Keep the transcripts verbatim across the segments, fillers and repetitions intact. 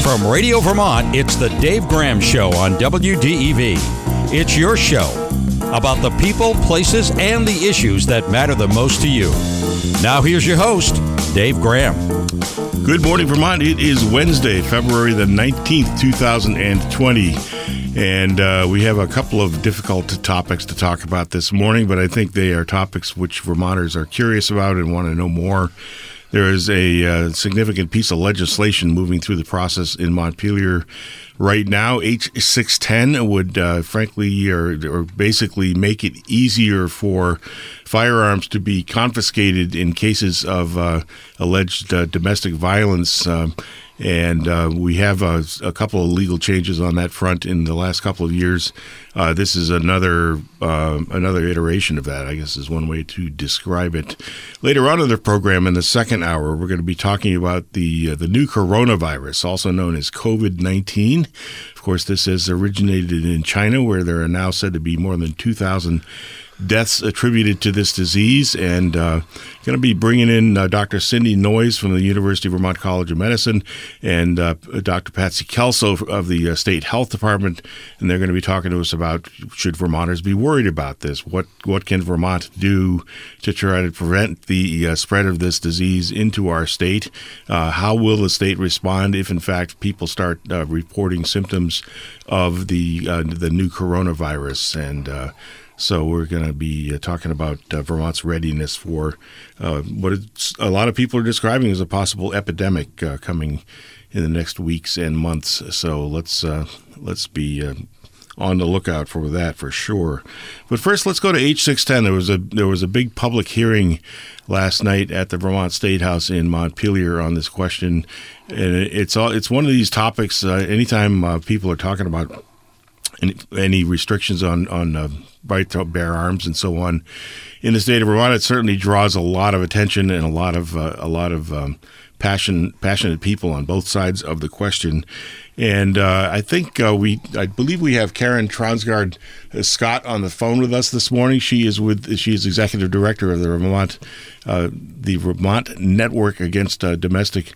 From Radio Vermont, it's the Dave Graham Show on W D E V. It's your show about the people, places, and the issues that matter the most to you. Now here's your host, Dave Graham. Good morning, Vermont. It is Wednesday, February the nineteenth, two thousand twenty. And uh, we have a couple of difficult topics to talk about this morning, but I think they are topics which Vermonters are curious about and want to know more. There is a uh, significant piece of legislation moving through the process in Montpelier right now. H six ten would, uh, frankly, or, or basically make it easier for firearms to be confiscated in cases of uh, alleged uh, domestic violence. Uh, And uh, we have a, a couple of legal changes on that front in the last couple of years. Uh, this is another uh, another iteration of that, I guess is one way to describe it. Later on in the program, in the second hour, we're going to be talking about the uh, the new coronavirus, also known as COVID nineteen. Of course, this has originated in China, where there are now said to be more than two thousand deaths attributed to this disease, and uh, going to be bringing in uh, Doctor Cindy Noyes from the University of Vermont College of Medicine and uh, Doctor Patsy Kelso of the uh, State Health Department, and they're going to be talking to us about, should Vermonters be worried about this? What what can Vermont do to try to prevent the uh, spread of this disease into our state? Uh, how will the state respond if, in fact, people start uh, reporting symptoms of the uh, the new coronavirus? And uh, So we're going to be uh, talking about uh, Vermont's readiness for uh, what it's, a lot of people are describing as a possible epidemic uh, coming in the next weeks and months. So let's uh, let's be uh, on the lookout for that for sure. But first, let's go to H six ten. There was a there was a big public hearing last night at the Vermont State House in Montpelier on this question, and it's all it's one of these topics. Uh, anytime uh, people are talking about any, any restrictions on on uh, right to bear arms and so on in the state of Vermont, it certainly draws a lot of attention and a lot of uh, a lot of um, passion, passionate people on both sides of the question. And uh, I think uh, we, I believe we have Karen Tronsgaard Scott on the phone with us this morning. She is with, she is executive director of the Vermont, uh, the Vermont Network Against uh, Domestic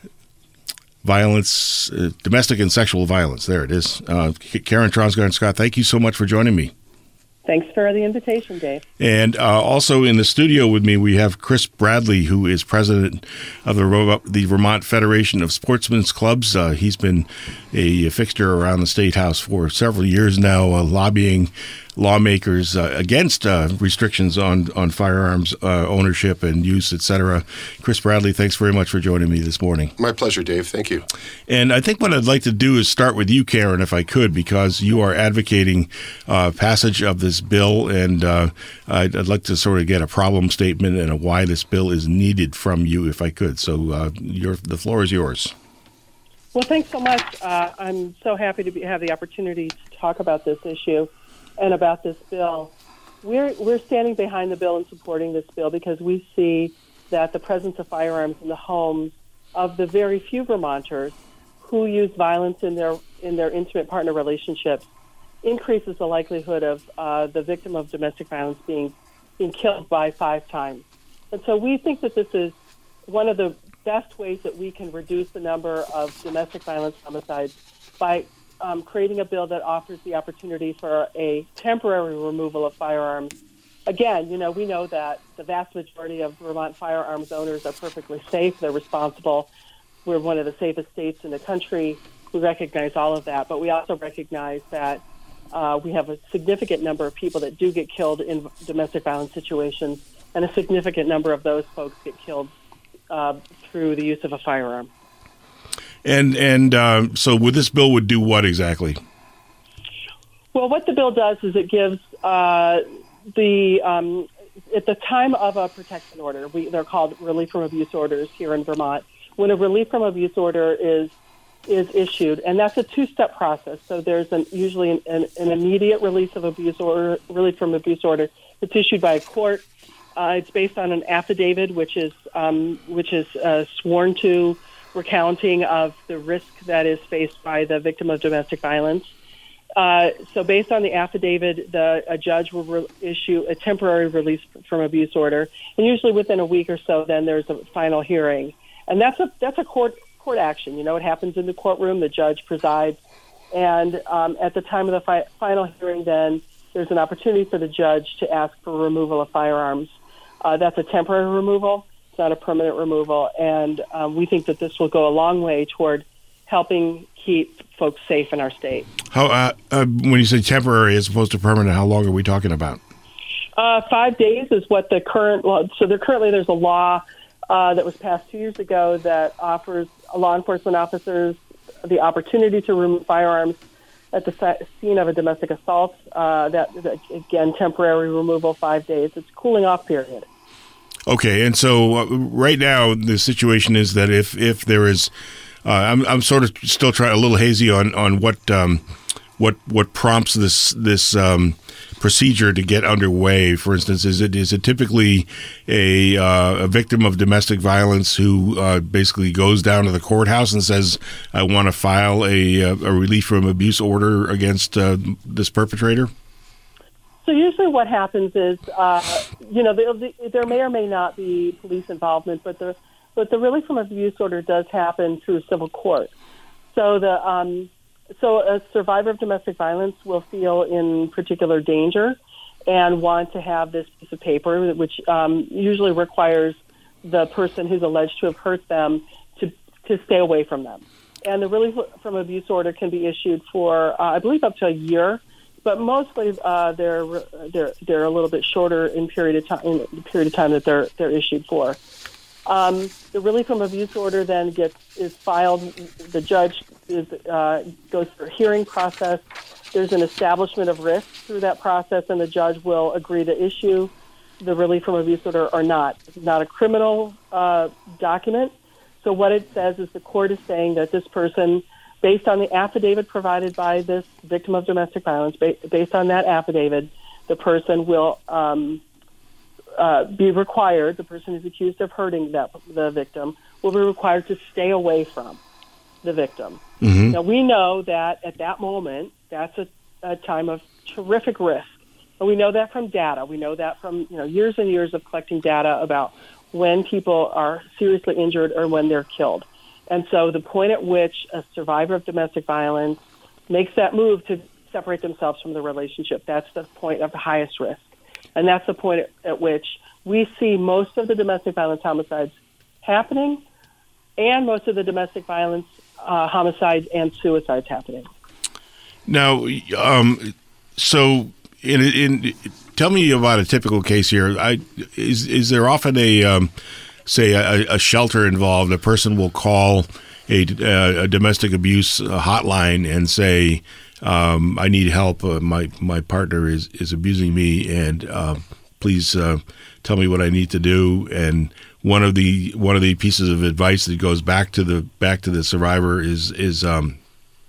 Violence, uh, Domestic and Sexual Violence. There it is. Uh, Karen Tronsgaard Scott, thank you so much for joining me. Thanks for the invitation, Dave. And uh, also in the studio with me, we have Chris Bradley, who is president of the, the Vermont Federation of Sportsmen's Clubs. Uh, he's been a fixture around the State House for several years now, uh, lobbying lawmakers uh, against uh, restrictions on, on firearms uh, ownership and use, et cetera. Chris Bradley, thanks very much for joining me this morning. My pleasure, Dave. Thank you. And I think what I'd like to do is start with you, Karen, if I could, because you are advocating uh, passage of this bill, and uh, I'd, I'd like to sort of get a problem statement and a why this bill is needed from you, if I could. So uh, your, the floor is yours. Well, thanks so much. Uh, I'm so happy to be, have the opportunity to talk about this issue and about this bill. We're we're standing behind the bill and supporting this bill because we see that the presence of firearms in the homes of the very few Vermonters who use violence in their in their intimate partner relationships increases the likelihood of uh, the victim of domestic violence being being killed by five times. And so we think that this is one of the best ways that we can reduce the number of domestic violence homicides by Um, creating a bill that offers the opportunity for a temporary removal of firearms. Again, you know, we know that the vast majority of Vermont firearms owners are perfectly safe. They're responsible. We're one of the safest states in the country. We recognize all of that, but we also recognize that uh, we have a significant number of people that do get killed in domestic violence situations, and a significant number of those folks get killed uh, through the use of a firearm. And and uh, so with this bill would do what exactly? Well, what the bill does is it gives uh, the, um, at the time of a protection order, we, they're called relief from abuse orders here in Vermont. When a relief from abuse order is is issued, and that's a two-step process. So there's an, usually an, an, an immediate release of abuse order, relief from abuse order. It's issued by a court. Uh, it's based on an affidavit, which is um, which is uh, sworn to, recounting of the risk that is faced by the victim of domestic violence. Uh, so based on the affidavit, the, a judge will re- issue a temporary release from abuse order, and usually within a week or so, then there's a final hearing. And that's a that's a court court action. You know, it happens in the courtroom. The judge presides. And um, at the time of the fi- final hearing, then, there's an opportunity for the judge to ask for removal of firearms. Uh, that's a temporary removal. It's not a permanent removal. And um, we think that this will go a long way toward helping keep folks safe in our state. How uh, uh, when you say temporary as opposed to permanent, how long are we talking about? Uh, five days is what the current law. So there currently there's a law uh, that was passed two years ago that offers law enforcement officers the opportunity to remove firearms at the scene of a domestic assault. Uh, that, that again, temporary removal, five days. It's a cooling off period. Okay, and so uh, right now the situation is that if if there is, uh, I'm I'm sort of still trying a little hazy on on what um, what what prompts this this um, procedure to get underway. For instance, is it is it typically a uh, a victim of domestic violence who uh, basically goes down to the courthouse and says, "I want to file a a relief from abuse order against uh, this perpetrator"? So usually what happens is, uh, you know, the, the, there may or may not be police involvement, but the but the relief from abuse order does happen through civil court. So the um, so a survivor of domestic violence will feel in particular danger and want to have this piece of paper, which um, usually requires the person who's alleged to have hurt them to to stay away from them. And the relief from abuse order can be issued for, uh, I believe, up to a year. But mostly, uh, they're they're they're a little bit shorter in period of time. In the period of time that they're they're issued for. Um, the relief from abuse order then gets is filed. The judge is uh, goes through a hearing process. There's an establishment of risk through that process, and the judge will agree to issue the relief from abuse order or not. It's not a criminal uh, document. So what it says is the court is saying that this person, based on the affidavit provided by this victim of domestic violence, based on that affidavit, the person will um, uh, be required, the person who's accused of hurting that, the victim, will be required to stay away from the victim. Mm-hmm. Now, we know that at that moment, that's a, a time of terrific risk. And we know that from data. We know that from you know years and years of collecting data about when people are seriously injured or when they're killed. And so the point at which a survivor of domestic violence makes that move to separate themselves from the relationship, that's the point of the highest risk. And that's the point at, at which we see most of the domestic violence homicides happening and most of the domestic violence uh, homicides and suicides happening. Now, um, so in, in tell me about a typical case here. I, is, is there often a... Um, say a, a shelter involved, a person will call a, a domestic abuse hotline and say, um, I need help. Uh, my my partner is, is abusing me, and uh, please uh, tell me what I need to do. And one of the one of the pieces of advice that goes back to the back to the survivor is is um,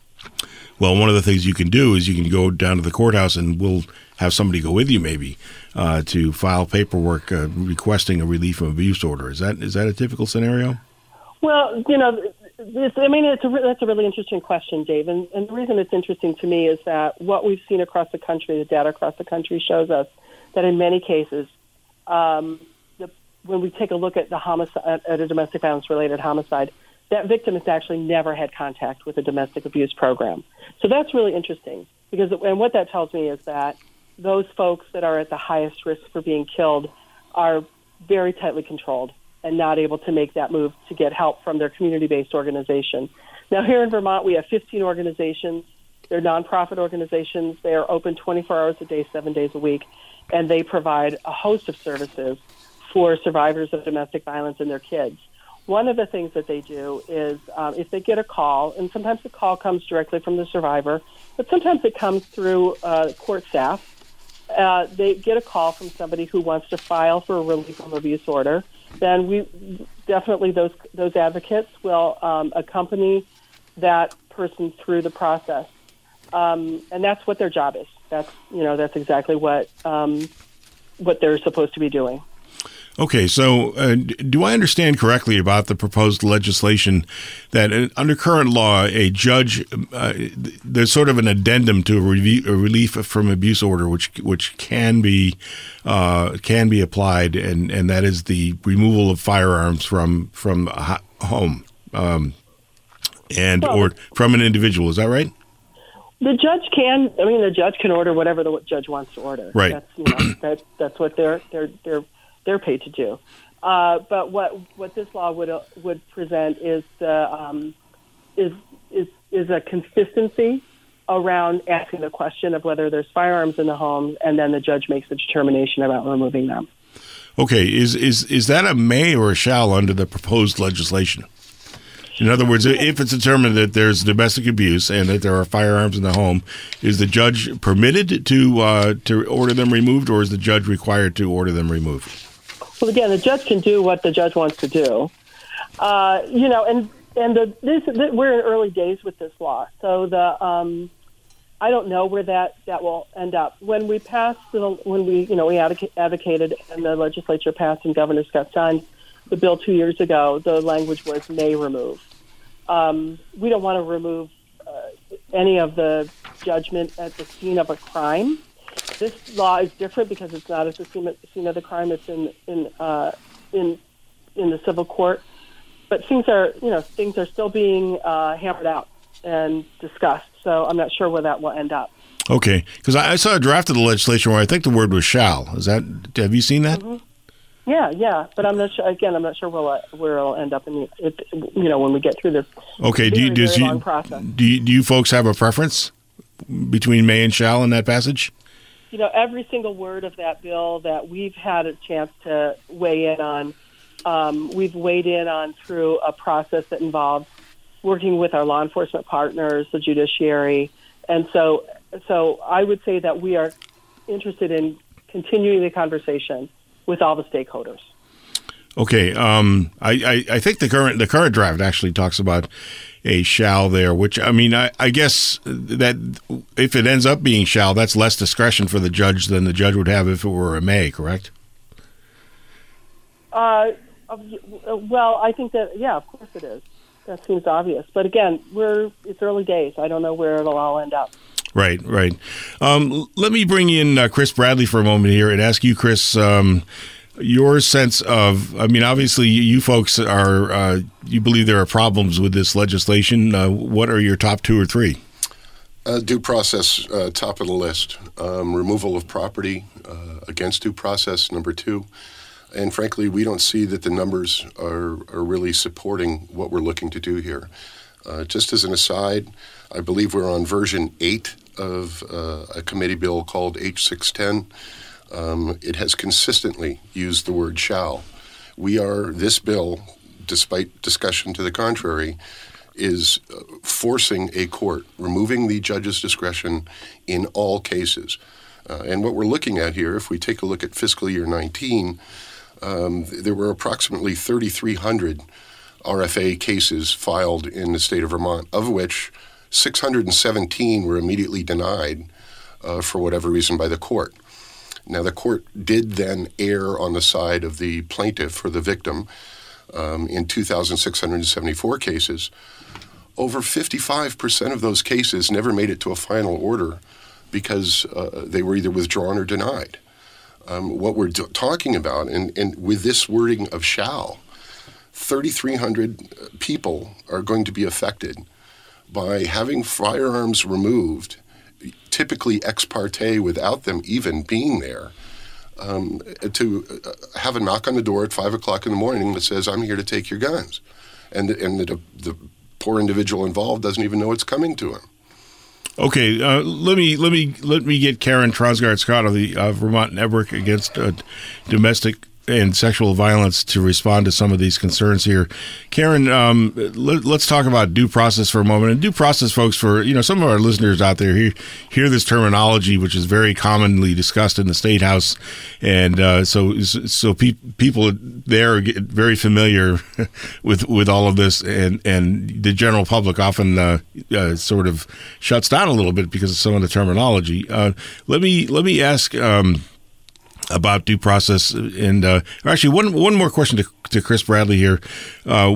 well, one of the things you can do is you can go down to the courthouse and we'll have somebody go with you maybe uh, to file paperwork uh, requesting a relief from abuse order. Is that is that a typical scenario? Well, you know, this, I mean, it's a, that's a really interesting question, Dave. And, and the reason it's interesting to me is that what we've seen across the country, the data across the country shows us that in many cases, um, the, when we take a look at the homicide, at a domestic violence-related homicide, that victim has actually never had contact with a domestic abuse program. So that's really interesting because, and what that tells me is that those folks that are at the highest risk for being killed are very tightly controlled and not able to make that move to get help from their community-based organization. Now, here in Vermont, we have fifteen organizations. They're nonprofit organizations. They are open twenty-four hours a day, seven days a week, and they provide a host of services for survivors of domestic violence and their kids. One of the things that they do is um, if they get a call, and sometimes the call comes directly from the survivor, but sometimes it comes through uh, court staff. Uh, they get a call from somebody who wants to file for a relief from abuse order, then we definitely those those advocates will um, accompany that person through the process, um, and that's what their job is. That's you know that's exactly what um, what they're supposed to be doing. Okay, so uh, do I understand correctly about the proposed legislation that uh, under current law, a judge, uh, there's sort of an addendum to a, review, a relief from abuse order, which which can be uh, can be applied, and, and that is the removal of firearms from from a home. Um, and Well, or from an individual. Is that right? The judge can. I mean, the judge can order whatever the judge wants to order. Right. That's you know that that's what they're they're they're they're paid to do. Uh, but what what this law would uh, would present is the um, is is is a consistency around asking the question of whether there's firearms in the home, and then the judge makes a determination about removing them. Okay. Is is is that a may or a shall under the proposed legislation? In other words, if it's determined that there's domestic abuse and that there are firearms in the home, is the judge permitted to uh, to order them removed, or is the judge required to order them removed? Well, again, the judge can do what the judge wants to do. Uh, you know, and and the, this, this we're in early days with this law, so the um, I don't know where that, that will end up. When we passed, the, when we you know we advocated and the legislature passed and Governor Scott signed the bill two years ago, the language was may remove. Um, we don't want to remove uh, any of the judgment at the scene of a crime. This law is different because it's not at the scene, scene of the crime. It's in in uh, in in the civil court. But things are you know things are still being uh, hammered out and discussed. So I'm not sure where that will end up. Okay, because I, I saw a draft of the legislation where I think the word was shall. Is that have you seen that? Mm-hmm. Yeah, yeah, but I'm not sure. Again, I'm not sure where where it'll end up in the, it, you know when we get through this. Okay, very, do you, does very you, long process. Do you, do you folks have a preference between may and shall in that passage? You know, every single word of that bill that we've had a chance to weigh in on, um, we've weighed in on through a process that involves working with our law enforcement partners, the judiciary, and so so I would say that we are interested in continuing the conversation with all the stakeholders. Okay, um, I, I, I think the current the current draft actually talks about a shall there, which I mean I, I guess that if it ends up being shall, that's less discretion for the judge than the judge would have if it were a may, correct? Uh, well, I think that yeah, of course it is. That seems obvious, but again, we're it's early days. I don't know where it'll all end up. Right, right. Um, let me bring in uh, Chris Bradley for a moment here and ask you, Chris, um, your sense of, I mean, obviously you, you folks are, uh, you believe there are problems with this legislation. Uh, what are your top two or three? Uh, due process, uh, top of the list. Um, removal of property uh, against due process, number two. And frankly, we don't see that the numbers are, are really supporting what we're looking to do here. Uh, just as an aside, I believe we're on version eight of uh, a committee bill called H six ten. Um, it has consistently used the word shall. We are, this bill, despite discussion to the contrary, is uh, forcing a court, removing the judge's discretion in all cases. Uh, and what we're looking at here, if we take a look at fiscal year nineteen, um, there were approximately thirty-three hundred R F A cases filed in the state of Vermont, of which six hundred seventeen were immediately denied uh, for whatever reason by the court. Now, the court did then err on the side of the plaintiff or the victim um, in two thousand six hundred seventy-four cases. Over fifty-five percent of those cases never made it to a final order because uh, they were either withdrawn or denied. Um, what we're do- talking about, and, and with this wording of shall, thirty-three hundred people are going to be affected by having firearms removed, typically ex parte without them even being there, um, to have a knock on the door at five o'clock in the morning that says, "I'm here to take your guns." And, and the, the poor individual involved doesn't even know it's coming to him. Okay, uh, let me let me let me get Karen Trosgaard Scott of the uh, Vermont Network Against uh, Domestic and Sexual Violence to respond to some of these concerns here. Karen, um, let, let's talk about due process for a moment. And due process, folks, for you know some of our listeners out there hear, hear this terminology, which is very commonly discussed in the State House, and uh, so so pe- people there get very familiar with with all of this, and and the general public often uh, uh, sort of shuts down a little bit because of some of the terminology. Uh, let me let me ask. Um, about due process, and uh, actually one one more question to, to Chris Bradley here. Uh,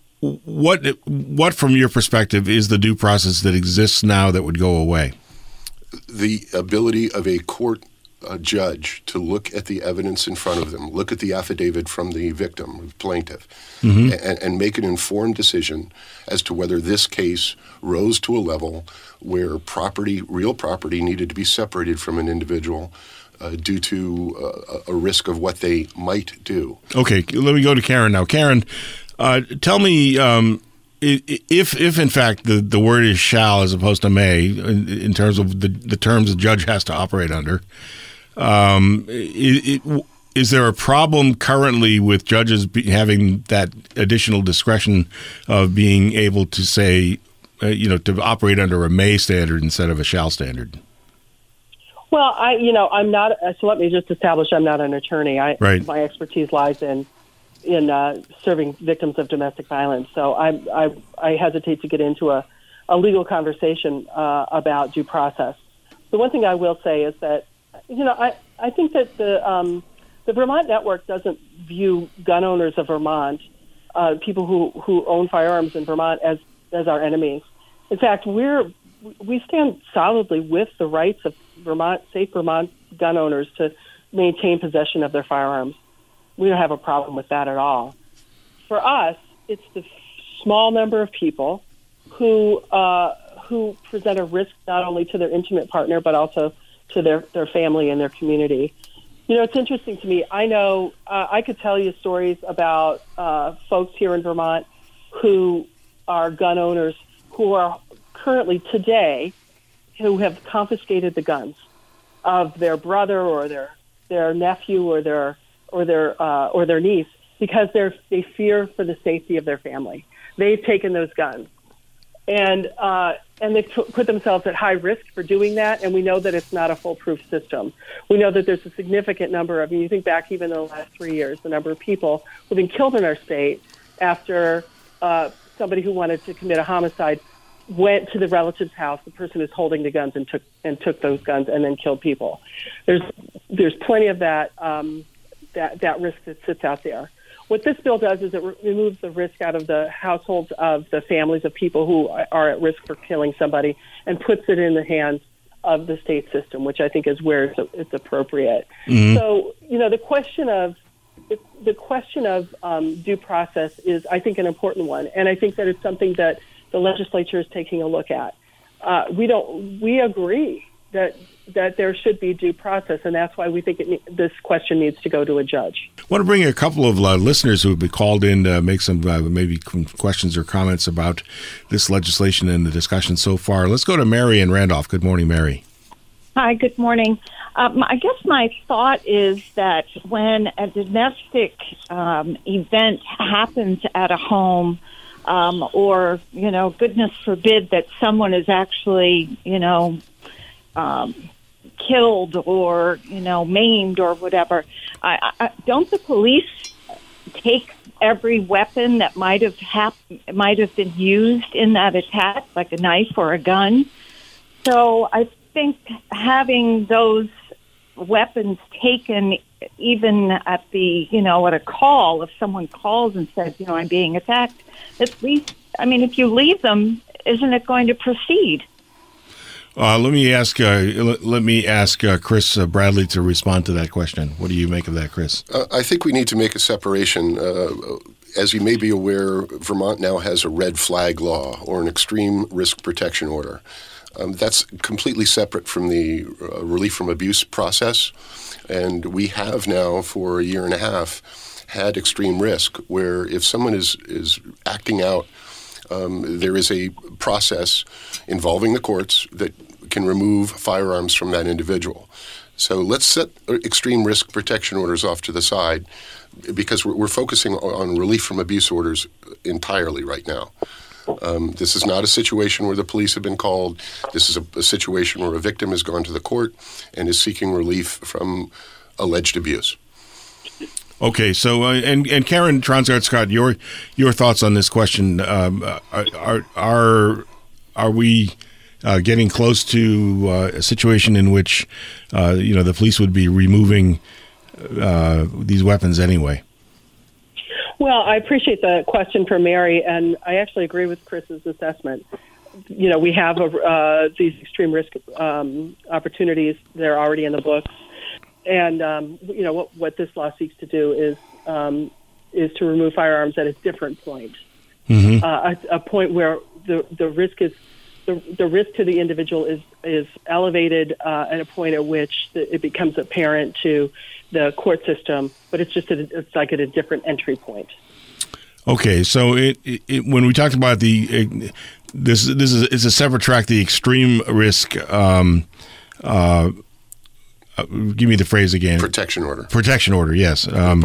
what what from your perspective is the due process that exists now that would go away? The ability of a court a judge to look at the evidence in front of them, look at the affidavit from the victim, the plaintiff, mm-hmm. and, and make an informed decision as to whether this case rose to a level where property, real property, needed to be separated from an individual uh, due to uh, a risk of what they might do. Okay, let me go to Karen now. Karen, uh, tell me um, if, if in fact the, the word is shall as opposed to may in, in terms of the, the terms the judge has to operate under. Um, it, it, is there a problem currently with judges be, having that additional discretion of being able to say, uh, you know, to operate under a may standard instead of a shall standard? Well, I, you know, I'm not. So let me just establish, I'm not an attorney. I, right. My expertise lies in in uh, serving victims of domestic violence. So I, I, I hesitate to get into a, a legal conversation uh, about due process. The one thing I will say is that, you know, I, I think that the um, the Vermont Network doesn't view gun owners of Vermont, uh, people who, who own firearms in Vermont, as, as our enemies. In fact, we're we stand solidly with the rights of Vermont, safe Vermont gun owners to maintain possession of their firearms. We don't have a problem with that at all. For us, it's the small number of people who uh, who present a risk not only to their intimate partner but also to their, their family and their community. You know, it's interesting to me. I know uh, I could tell you stories about uh, folks here in Vermont who are gun owners who are currently today who have confiscated the guns of their brother or their their nephew or their or their uh, or their niece because they're they fear for the safety of their family. They've taken those guns, and uh, and they've t- put themselves at high risk for doing that. And we know that it's not a foolproof system. We know that there's a significant number of. I mean, you think back even in the last three years, the number of people who've been killed in our state after uh, somebody who wanted to commit a homicide went to the relative's house, the person who's holding the guns, and took and took those guns and then killed people. There's there's plenty of that um, that that risk that sits out there. What this bill does is it re- removes the risk out of the households of the families of people who are at risk for killing somebody and puts it in the hands of the state system, which I think is where it's, it's appropriate. Mm-hmm. So, you know, the question of the question of um, due process is, I think, an important one, and I think that it's something that the legislature is taking a look at. Uh, we don't. We agree that that there should be due process, and that's why we think it, this question needs to go to a judge. I want to bring a couple of uh, listeners who have been called in to make some uh, maybe questions or comments about this legislation and the discussion so far. Let's go to Mary in Randolph. Good morning, Mary. Hi, good morning. Um, I guess my thought is that when a domestic um, event happens at a home, Um, or, you know, goodness forbid that someone is actually, you know, um, killed or, you know, maimed or whatever. I, I, don't the police take every weapon that might have hap- might have been used in that attack, like a knife or a gun? So I think having those weapons taken even at the, you know, at a call, if someone calls and says, you know, I'm being attacked, at least, I mean, if you leave them, isn't it going to proceed? Uh, let me ask. Uh, let me ask uh, Chris uh, Bradley to respond to that question. What do you make of that, Chris? Uh, I think we need to make a separation. Uh, as you may be aware, Vermont now has a red flag law or an extreme risk protection order. Um, that's completely separate from the uh, relief from abuse process, and we have now for a year and a half had extreme risk, where if someone is, is acting out, um, there is a process involving the courts that can remove firearms from that individual. So let's set extreme risk protection orders off to the side, because we're, we're focusing on relief from abuse orders entirely right now. Um, this is not a situation where the police have been called. This is a, a situation where a victim has gone to the court and is seeking relief from alleged abuse. Okay, so uh, and and Karen Tronsgaard-Scott, your your thoughts on this question? Um, are are are we uh, getting close to uh, a situation in which uh, you know the police would be removing uh, these weapons anyway? Well, I appreciate the question from Mary, and I actually agree with Chris's assessment. You know, we have a, uh, these extreme risk um, opportunities. They're already in the books. and um, you know what, what this law seeks to do is um, is to remove firearms at a different point, mm-hmm. uh, a, a point where the the risk is the the risk to the individual is is elevated uh, at a point at which the, it becomes apparent to the court system, but it's just at a, it's like at a different entry point. Okay, so it, it, it, when we talked about the it, this this is it's a separate track, the extreme risk. Um, uh, uh, give me the phrase again. Protection order. Protection order. Yes. Um,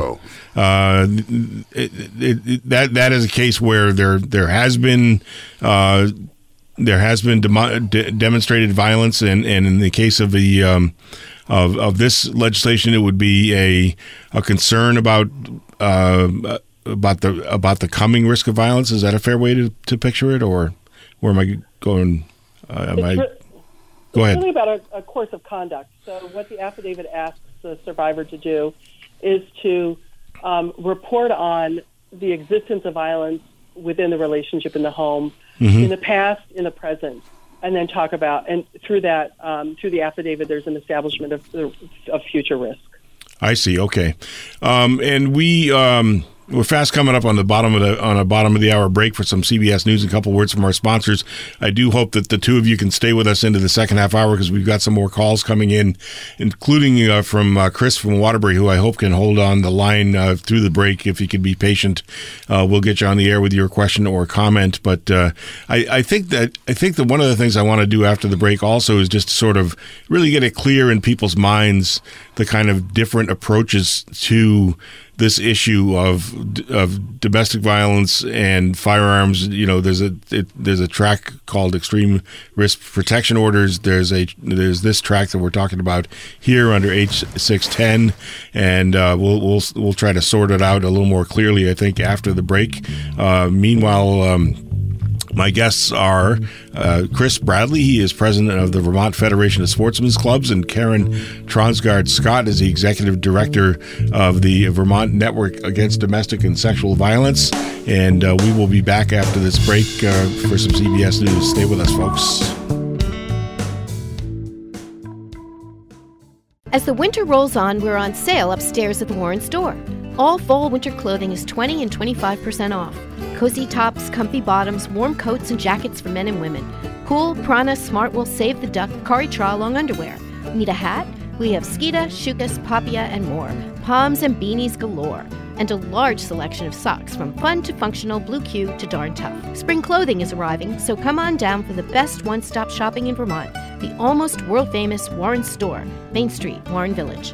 uh, it, it, it, that that is a case where there there has been. Uh, There has been demo- de- demonstrated violence, and, and in the case of the um, of of this legislation, it would be a a concern about uh, about the about the coming risk of violence. Is that a fair way to, to picture it, or where am I going? Uh, am I? Re- Go ahead. It's really about a, a course of conduct. So what the affidavit asks the survivor to do is to um, report on the existence of violence within the relationship in the home. Mm-hmm. In the past, in the present, and then talk about, and through that, um, through the affidavit, there's an establishment of, of future risk. I see. Okay, um, and we um, we're fast coming up on the bottom of the on a bottom of the hour break for some C B S News and a couple words from our sponsors. I do hope that the two of you can stay with us into the second half hour because we've got some more calls coming in, including uh, from uh, Chris from Waterbury, who I hope can hold on the line uh, through the break if he could be patient. Uh, we'll get you on the air with your question or comment. But uh, I, I think that I think that one of the things I want to do after the break also is just sort of really get it clear in people's minds the kind of different approaches to this issue of of domestic violence and firearms. You know, there's a it, there's a track called Extreme Risk Protection Orders. There's a there's this track that we're talking about here under H six ten, and uh, we'll we'll we'll try to sort it out a little more clearly, I think, after the break. Uh, meanwhile. Um, My guests are uh, Chris Bradley. He is president of the Vermont Federation of Sportsmen's Clubs, and Karen Tronsgaard Scott is the executive director of the Vermont Network Against Domestic and Sexual Violence. And uh, we will be back after this break uh, for some C B S News. Stay with us, folks. As the winter rolls on, we're on sale upstairs at the Warren store. All fall winter clothing is twenty and twenty-five percent off. Cozy tops, comfy bottoms, warm coats and jackets for men and women. Pool, Prana, Smartwool, Save the Duck, Kari-Tra long underwear. Need a hat? We have Skeeta, Shukas, Papia, and more. Palms and beanies galore. And a large selection of socks from fun to functional, Blue Q to darn tough. Spring clothing is arriving, so come on down for the best one-stop shopping in Vermont. The almost world-famous Warren Store, Main Street, Warren Village.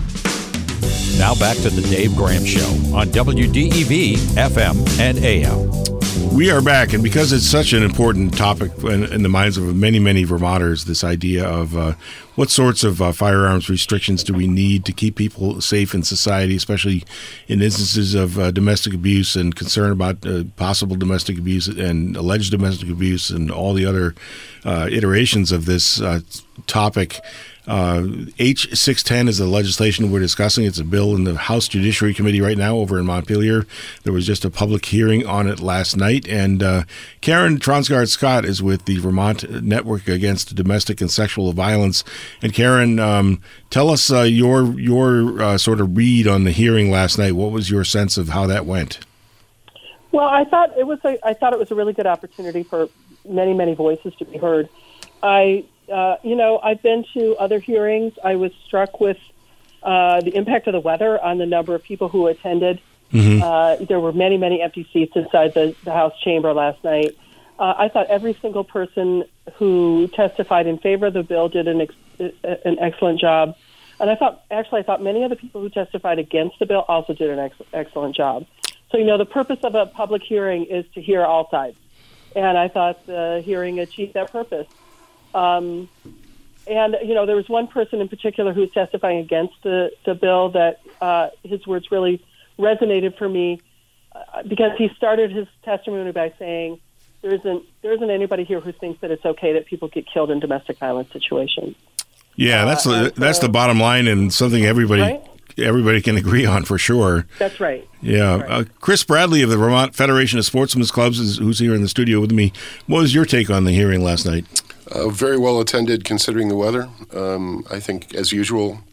Now back to the Dave Graham Show on W D E V, F M, and A M. We are back, and because it's such an important topic in, in the minds of many, many Vermonters, this idea of uh, what sorts of uh, firearms restrictions do we need to keep people safe in society, especially in instances of uh, domestic abuse and concern about uh, possible domestic abuse and alleged domestic abuse and all the other uh, iterations of this uh, topic. Uh, H six ten is the legislation we're discussing. It's a bill in the House Judiciary Committee right now over in Montpelier. There was just a public hearing on it last night. And uh, Karen Tronsgaard Scott is with the Vermont Network Against Domestic and Sexual Violence. And Karen, um, tell us uh, your your uh, sort of read on the hearing last night. What was your sense of how that went? Well, I thought it was a, I thought it was a really good opportunity for many, many voices to be heard. I Uh, you know, I've been to other hearings. I was struck with uh, the impact of the weather on the number of people who attended. Mm-hmm. Uh, there were many, many empty seats inside the, the House chamber last night. Uh, I thought every single person who testified in favor of the bill did an ex- an excellent job. And I thought, actually, I thought many of the people who testified against the bill also did an ex- excellent job. So, you know, the purpose of a public hearing is to hear all sides. And I thought the hearing achieved that purpose. Um, and, you know, there was one person in particular who was testifying against the, the bill that uh, his words really resonated for me uh, because he started his testimony by saying there isn't, there isn't anybody here who thinks that it's okay that people get killed in domestic violence situations. Yeah, that's uh, the, that's uh, the bottom line and something everybody right? everybody can agree on for sure. That's right. Yeah. That's right. Uh, Chris Bradley of the Vermont Federation of Sportsmen's Clubs, is, who's here in the studio with me. What was your take on the hearing last night? Uh, very well attended considering the weather. Um, I think, as usual,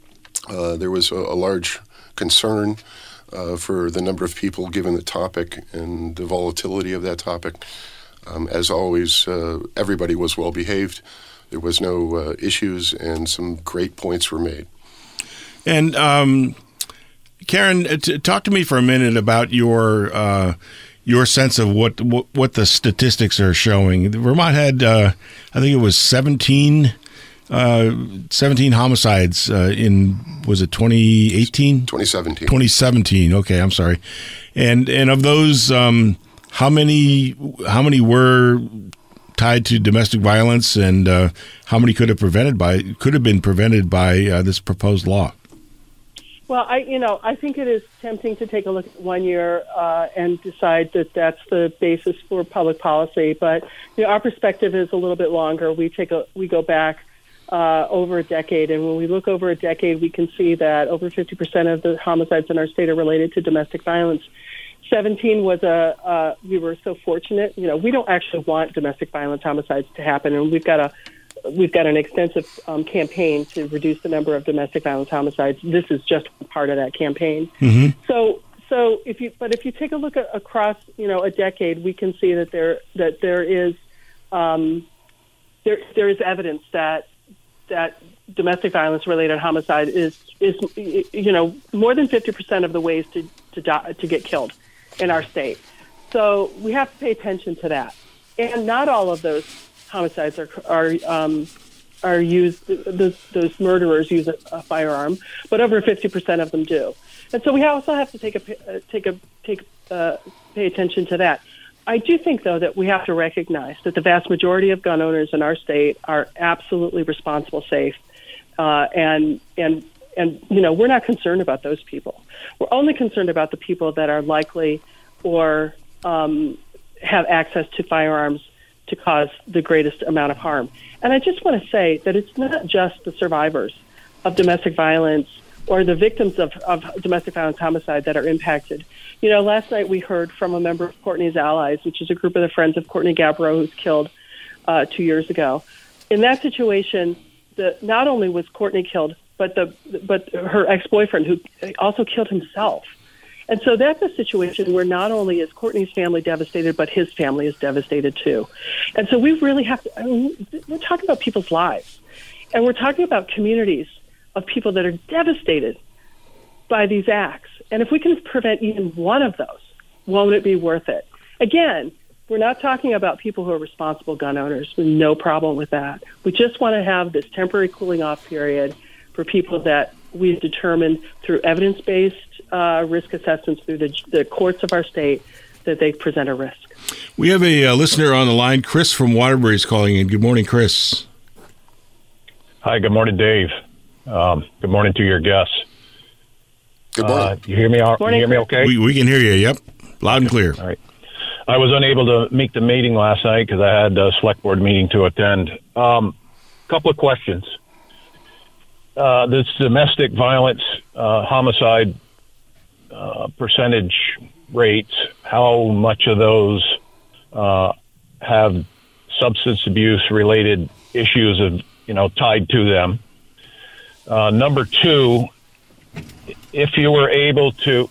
Uh, there was a, a large concern uh, for the number of people given the topic and the volatility of that topic. Um, as always, uh, everybody was well behaved. There was no uh, issues, and some great points were made. And um, Karen, t- talk to me for a minute about your uh, your sense of what, what what the statistics are showing. Vermont had, uh, I think it was seventeen, uh, seventeen homicides uh, in, was it twenty eighteen? twenty seventeen. twenty seventeen. Okay, I'm sorry. And and of those, um, how many how many were tied to domestic violence, and uh, how many could have prevented by could have been prevented by uh, this proposed law? Well, I, you know, I think it is tempting to take a look at one year uh, and decide that that's the basis for public policy. But you know, our perspective is a little bit longer. We take a, we go back uh, over a decade, and when we look over a decade, we can see that over fifty percent of the homicides in our state are related to domestic violence. seventeen was a, uh, we were so fortunate. You know, we don't actually want domestic violence homicides to happen, and we've got a We've got an extensive um, campaign to reduce the number of domestic violence homicides. This is just part of that campaign. Mm-hmm. So, so if you, but if you take a look at, across, you know, a decade, we can see that there that there is um, there there is evidence that that domestic violence related homicide is is you know more than fifty percent of the ways to to die, to get killed in our state. So we have to pay attention to that, and not all of those homicides are are um, are used. Those, those murderers use a, a firearm, but over fifty percent of them do. And so we also have to take a take a take uh, pay attention to that. I do think, though, that we have to recognize that the vast majority of gun owners in our state are absolutely responsible, safe, uh, and and and you know we're not concerned about those people. We're only concerned about the people that are likely or um, have access to firearms to cause the greatest amount of harm. And I just want to say that it's not just the survivors of domestic violence or the victims of, of domestic violence homicide that are impacted. You know, last night we heard from a member of Courtney's Allies, which is a group of the friends of Courtney Gabbro, who's killed uh, two years ago. In that situation, the, not only was Courtney killed, but the but her ex-boyfriend, who also killed himself. And so that's a situation where not only is Courtney's family devastated, but his family is devastated too. And so we really have to, I mean, we're talking about people's lives. And we're talking about communities of people that are devastated by these acts. And if we can prevent even one of those, won't it be worth it? Again, we're not talking about people who are responsible gun owners. No problem with that. We just want to have this temporary cooling off period for people that we've determined through evidence-based uh, risk assessments through the, the courts of our state that they present a risk. We have a uh, listener on the line. Chris from Waterbury is calling in. Good morning, Chris. Hi, good morning, Dave. Um, good morning to your guests. Good morning. Uh, you hear me? All, Morning, you hear me okay? We, we can hear you. Yep. Loud and clear. All right. I was unable to make the meeting last night because I had a select board meeting to attend. A um, couple of questions. Uh, this domestic violence, uh, homicide uh, percentage rates, how much of those uh, have substance abuse related issues of, you know, tied to them? Uh, number two, if you were able to,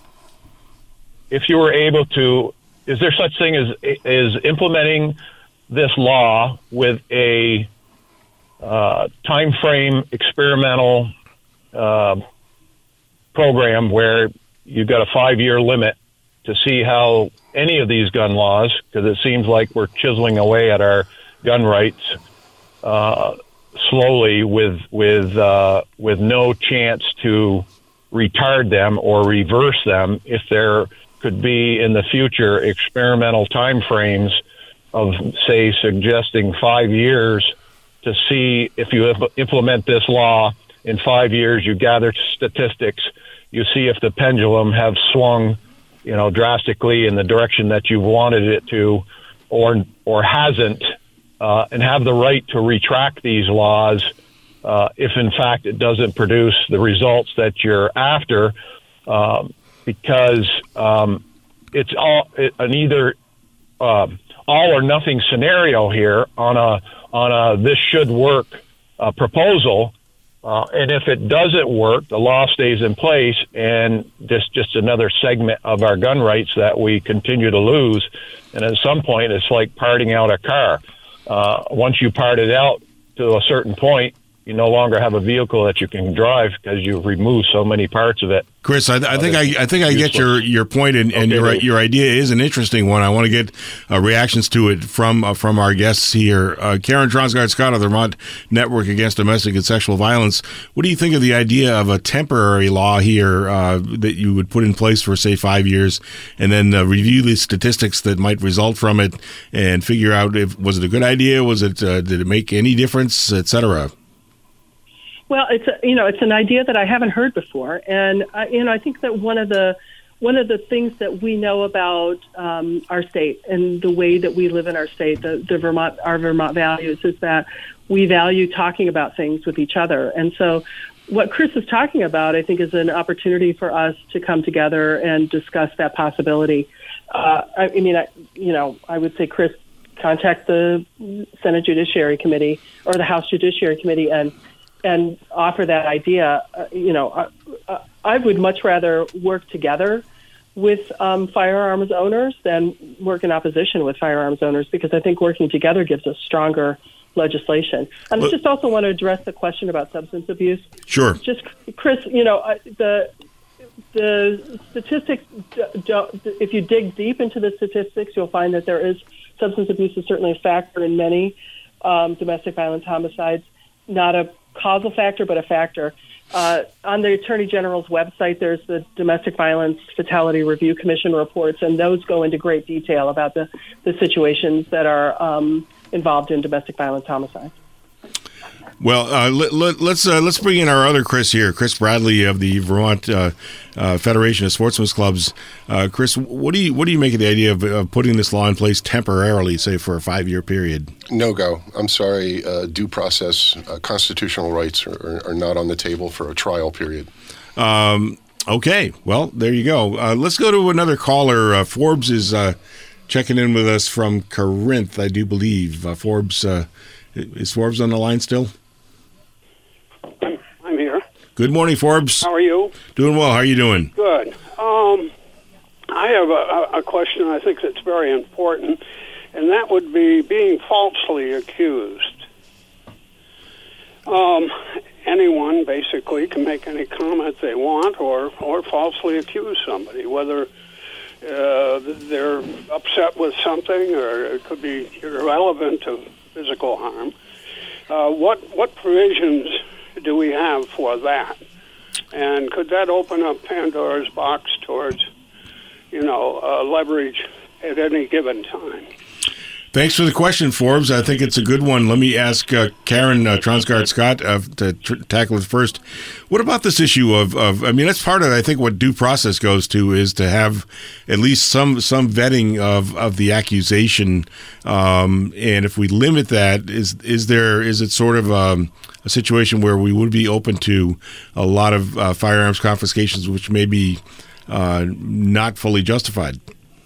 if you were able to, is there such thing as is implementing this law with a uh, time frame experimental uh, program where you've got a five-year limit to see how any of these gun laws, because it seems like we're chiseling away at our gun rights uh, slowly with with uh, with no chance to retard them or reverse them if there could be in the future experimental timeframes of, say, suggesting five years to see if you implement this law in five years, you gather statistics, you see if the pendulum have swung, you know, drastically in the direction that you wanted it to, or or hasn't, uh, and have the right to retract these laws uh, if, in fact, it doesn't produce the results that you're after, uh, because um, it's all it, an either uh, all or nothing scenario here on a on a this should work uh, proposal. Uh, and if it doesn't work, the law stays in place, and this just another segment of our gun rights that we continue to lose. And at some point, it's like parting out a car. Uh, once you part it out to a certain point, you no longer have a vehicle that you can drive because you've removed so many parts of it. Chris, I, I think I, I think I get your, your point, and, and okay, your your idea is an interesting one. I want to get uh, reactions to it from uh, from our guests here. Uh, Karen Tronsgaard Scott of the Vermont Network Against Domestic and Sexual Violence. What do you think of the idea of a temporary law here uh, that you would put in place for, say, five years, and then uh, review the statistics that might result from it, and figure out if was it a good idea, was it uh, did it make any difference, et cetera? Well, it's a, you know it's an idea that I haven't heard before, and I, you know I think that one of the one of the things that we know about um, our state and the way that we live in our state, the, the Vermont our Vermont values, is that we value talking about things with each other. And so, what Chris is talking about, I think, is an opportunity for us to come together and discuss that possibility. Uh, I, I mean, I, you know, I would say, Chris, contact the Senate Judiciary Committee or the House Judiciary Committee and. and offer that idea. Uh, you know, uh, I would much rather work together with um, firearms owners than work in opposition with firearms owners, because I think working together gives us stronger legislation. And I just also want to address the question about substance abuse. Sure. Just, Chris, you know, uh, the the statistics, don't, if you dig deep into the statistics, you'll find that there is substance abuse is certainly a factor in many um, domestic violence homicides, not a causal factor, but a factor. Uh, on the Attorney General's website, there's the Domestic Violence Fatality Review Commission reports, and those go into great detail about the, the situations that are um, involved in domestic violence homicide. Well, uh, let, let, let's uh, let's bring in our other Chris here, Chris Bradley of the Vermont uh, uh, Federation of Sportsmen's Clubs. Uh, Chris, what do you what do you make of the idea of, of putting this law in place temporarily, say for a five year period? No go. I'm sorry. Uh, due process, uh, constitutional rights are, are not on the table for a trial period. Um, okay. Well, there you go. Uh, let's go to another caller. Uh, Forbes is uh, checking in with us from Corinth, I do believe. Uh, Forbes, uh, is Forbes on the line still? I'm, I'm here. Good morning, Forbes. How are you? Doing well. How are you doing? Good. Um, I have a, a question I think that's very important, and that would be being falsely accused. Um, anyone basically can make any comment they want or, or falsely accuse somebody, whether uh, they're upset with something or it could be irrelevant to physical harm. Uh, what what provisions do we have for that? And could that open up Pandora's box towards, you know, uh, leverage at any given time? Thanks for the question, Forbes. I think it's a good one. Let me ask uh, Karen uh, Tronsgaard Scott uh, to tr- tackle it first. What about this issue of, of, I mean, that's part of, I think, what due process goes to is to have at least some some vetting of, of the accusation. Um, and if we limit that, is is there is it sort of um, a situation where we would be open to a lot of uh, firearms confiscations, which may be uh, not fully justified?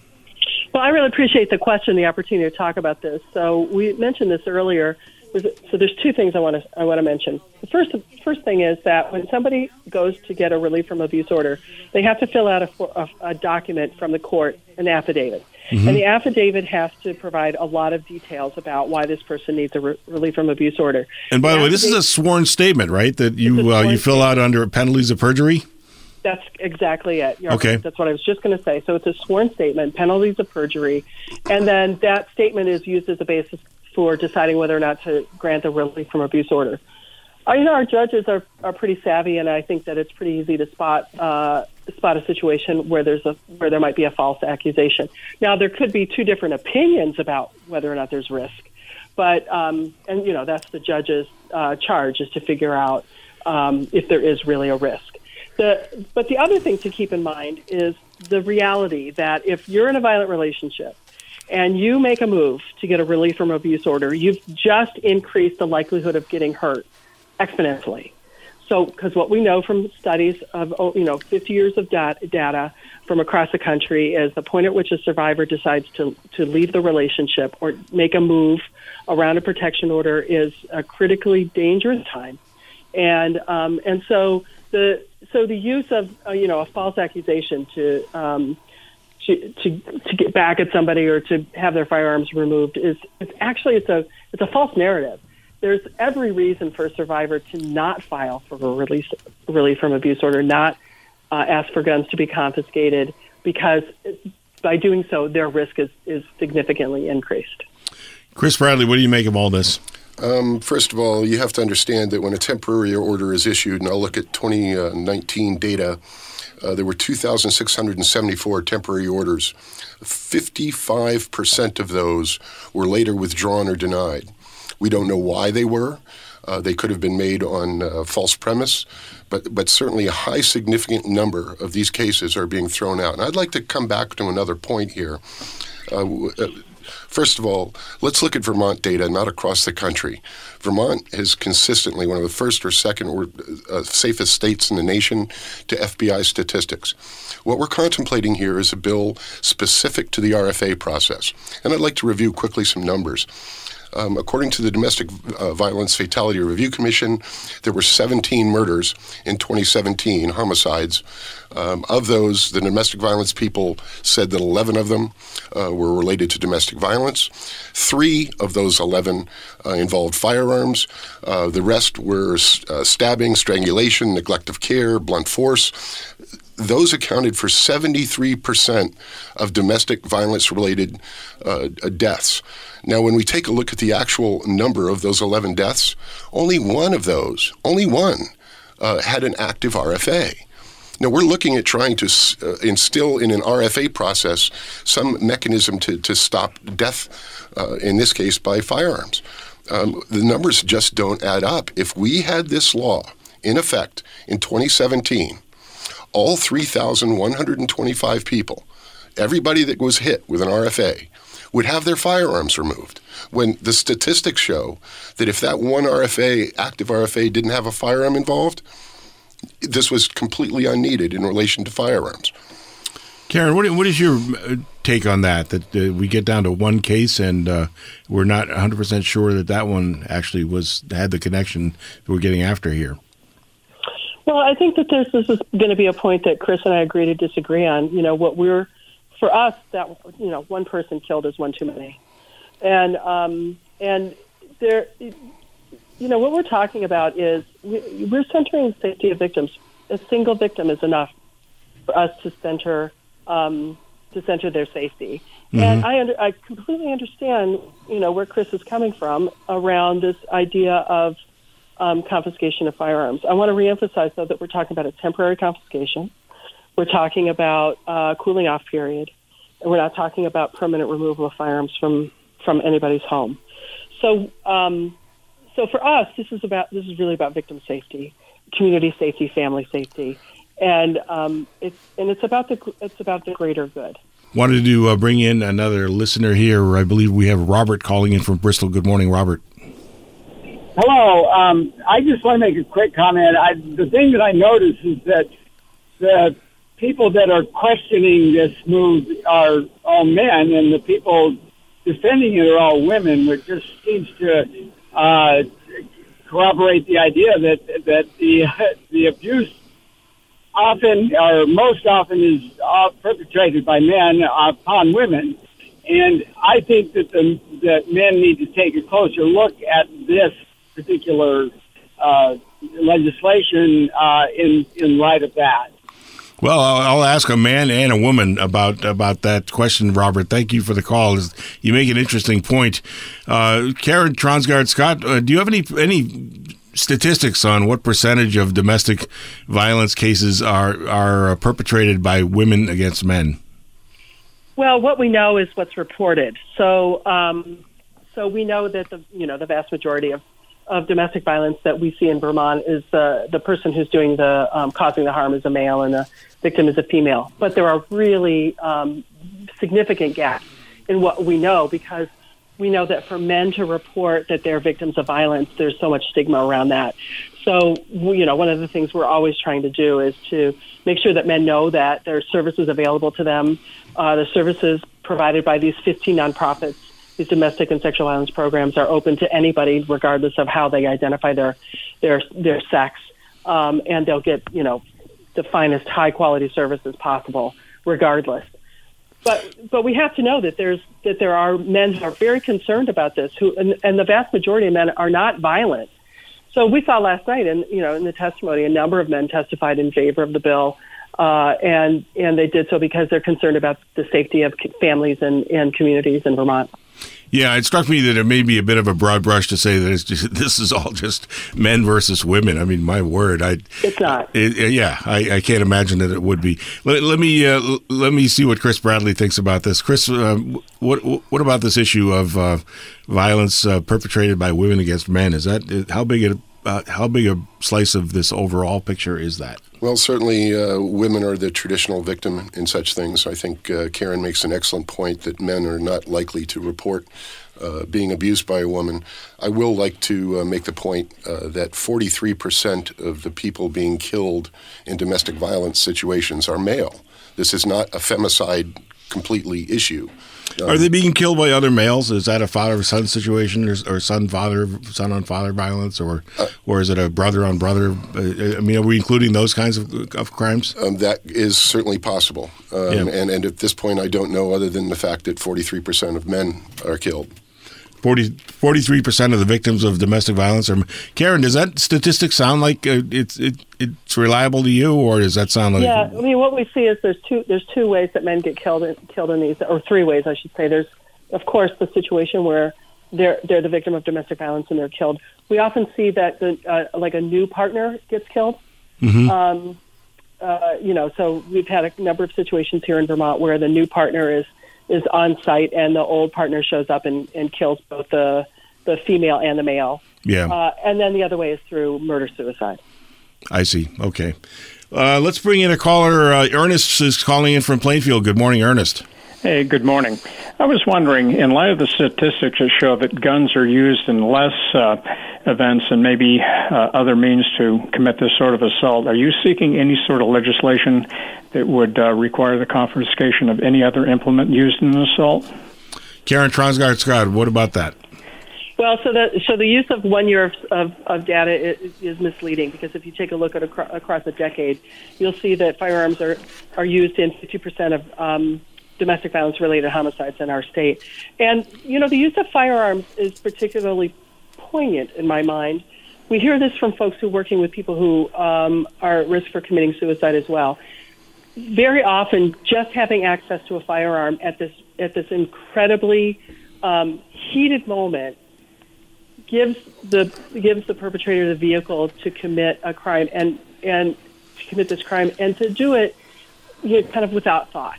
Well, I really appreciate the question, the opportunity to talk about this. So we mentioned this earlier. So there's two things I want to I want to mention. The first first thing is that when somebody goes to get a relief from abuse order, they have to fill out a, a, a document from the court, an affidavit. Mm-hmm. And the affidavit has to provide a lot of details about why this person needs a re- relief from abuse order. And by the, the way, this is a sworn statement, right, that you uh, you fill out under penalties of perjury? That's exactly it. You're okay. Right. That's what I was just going to say. So it's a sworn statement, penalties of perjury, and then that statement is used as a basis for deciding whether or not to grant a relief from abuse order. Uh, you know, our judges are, are pretty savvy, and I think that it's pretty easy to spot uh, spot a situation where there's a where there might be a false accusation. Now, there could be two different opinions about whether or not there's risk, but um, and you know that's the judge's uh, charge is to figure out um, if there is really a risk. The, but the other thing to keep in mind is the reality that if you're in a violent relationship and you make a move to get a relief from abuse order, you've just increased the likelihood of getting hurt exponentially. So, because what we know from studies of, you know, fifty years of dat- data from across the country is the point at which a survivor decides to, to leave the relationship or make a move around a protection order is a critically dangerous time and um, and so the so the use of uh, you know a false accusation to um, to, to to get back at somebody or to have their firearms removed is it's actually it's a it's a false narrative. There's every reason for a survivor to not file for a release relief from abuse order, not uh, ask for guns to be confiscated, because by doing so, their risk is, is significantly increased. Chris Bradley, what do you make of all this? Um, first of all, you have to understand that when a temporary order is issued, and I'll look at twenty nineteen data, uh, there were two thousand six hundred seventy-four temporary orders. fifty-five percent of those were later withdrawn or denied. We don't know why they were. Uh, they could have been made on uh, false premise, but but certainly a high significant number of these cases are being thrown out. And I'd like to come back to another point here. Uh, uh, First of all, let's look at Vermont data, not across the country. Vermont is consistently one of the first or second or uh, safest states in the nation to F B I statistics. What we're contemplating here is a bill specific to the R F A process. And I'd like to review quickly some numbers. Um, according to the Domestic uh, Violence Fatality Review Commission, there were seventeen murders in twenty seventeen, homicides. Um, of those, the domestic violence people said that eleven of them uh, were related to domestic violence. Three of those eleven uh, involved firearms. Uh, the rest were uh, stabbing, strangulation, neglect of care, blunt force. Those accounted for seventy-three percent of domestic violence-related uh, deaths. Now, when we take a look at the actual number of those eleven deaths, only one of those, only one, uh, had an active R F A. Now, we're looking at trying to uh, instill in an R F A process some mechanism to, to stop death, uh, in this case, by firearms. Um, the numbers just don't add up. If we had this law in effect in twenty seventeen, all three thousand one hundred twenty-five people, everybody that was hit with an R F A, would have their firearms removed. When the statistics show that if that one R F A, active R F A, didn't have a firearm involved, this was completely unneeded in relation to firearms. Karen, what, what is your take on that, that uh, we get down to one case and uh, we're not one hundred percent sure that that one actually was had the connection that we're getting after here? Well, I think that this, this is going to be a point that Chris and I agree to disagree on. You know, what we're, for us, that, you know, one person killed is one too many. And, um, and there, you know, what we're talking about is we, we're centering the safety of victims. A single victim is enough for us to center, um, to center their safety. Mm-hmm. And I, under, I completely understand, you know, where Chris is coming from around this idea of Um, confiscation of firearms. I want to reemphasize, though, that we're talking about a temporary confiscation. We're talking about a cooling off period, and we're not talking about permanent removal of firearms from, from anybody's home. So, um, so for us, this is about this is really about victim safety, community safety, family safety, and um, it's and it's about the it's about the greater good. Wanted to uh, bring in another listener here. I believe we have Robert calling in from Bristol. Good morning, Robert. Hello. Um, I just want to make a quick comment. I, the thing that I notice is that the people that are questioning this move are all men, and the people defending it are all women, which just seems to uh, corroborate the idea that that the the abuse often, or most often, is uh, perpetrated by men upon women. And I think that the that men need to take a closer look at this particular uh, legislation uh, in in light of that. Well, I'll, I'll ask a man and a woman about about that question, Robert. Thank you for the call. You make an interesting point. Uh, Karen Tronsgaard Scott, uh, do you have any any statistics on what percentage of domestic violence cases are are perpetrated by women against men? Well, what we know is what's reported. So, um, so we know that the you know the vast majority of of domestic violence that we see in Vermont is the the person who's doing the um, causing the harm is a male and the victim is a female. But there are really um, significant gaps in what we know, because we know that for men to report that they're victims of violence, there's so much stigma around that. So, you know, one of the things we're always trying to do is to make sure that men know that there are services available to them. Uh, the services provided by these fifteen nonprofits these domestic and sexual violence programs are open to anybody, regardless of how they identify their their their sex, um, and they'll get, you know, the finest high quality services possible, regardless. But but we have to know that there's that there are men who are very concerned about this, who and, and the vast majority of men are not violent. So we saw last night, in you know, in the testimony, a number of men testified in favor of the bill, uh, and and they did so because they're concerned about the safety of families and, and communities in Vermont. Yeah, it struck me that it may be a bit of a broad brush to say that it's just, this is all just men versus women. I mean, my word, I it's not. It, yeah, I, I can't imagine that it would be. Let, let me uh, let me see what Chris Bradley thinks about this. Chris, uh, what what about this issue of uh, violence uh, perpetrated by women against men? Is that how big a uh, how big a slice of this overall picture is that? Well, certainly uh, women are the traditional victim in such things. I think uh, Karen makes an excellent point that men are not likely to report uh, being abused by a woman. I will like to uh, make the point uh, that forty-three percent of the people being killed in domestic violence situations are male. This is not a femicide completely issue. Um, Are they being killed by other males? Is that a father-son situation, or, or son-father, son-on-father violence, or uh, or is it a brother-on-brother? Uh, I mean, are we including those kinds of, of crimes? Um, that is certainly possible. Um, yeah. and, and at this point, I don't know, other than the fact that forty-three percent of men are killed. forty, forty-three percent of the victims of domestic violence are... Karen, does that statistic sound like uh, it's it, it's reliable to you, or does that sound like... Yeah, I mean, what we see is there's two there's two ways that men get killed in, killed in these, or three ways, I should say. There's, of course, the situation where they're they're the victim of domestic violence and they're killed. We often see that the uh, like a new partner gets killed. Mm-hmm. Um, uh, you know, so we've had a number of situations here in Vermont where the new partner is is on site and the old partner shows up and, and kills both the the female and the male. Yeah. Uh, and then the other way is through murder-suicide. I see. Okay. Uh, let's bring in a caller. Uh, Ernest is calling in from Plainfield. Good morning, Ernest. Hey, good morning. I was wondering, in light of the statistics that show that guns are used in less uh, events and maybe uh, other means to commit this sort of assault, are you seeking any sort of legislation that would uh, require the confiscation of any other implement used in an assault? Karen Tronsgaard-Scott, what about that? Well, so the so the use of one year of, of, of data is, is misleading, because if you take a look at acro- across a decade, you'll see that firearms are, are used in fifty percent of um, domestic violence-related homicides in our state. And, you know, the use of firearms is particularly poignant in my mind. We hear this from folks who are working with people who um, are at risk for committing suicide as well. Very often, just having access to a firearm at this at this incredibly um, heated moment gives the gives the perpetrator the vehicle to commit a crime and and to commit this crime and to do it, you know, kind of without thought.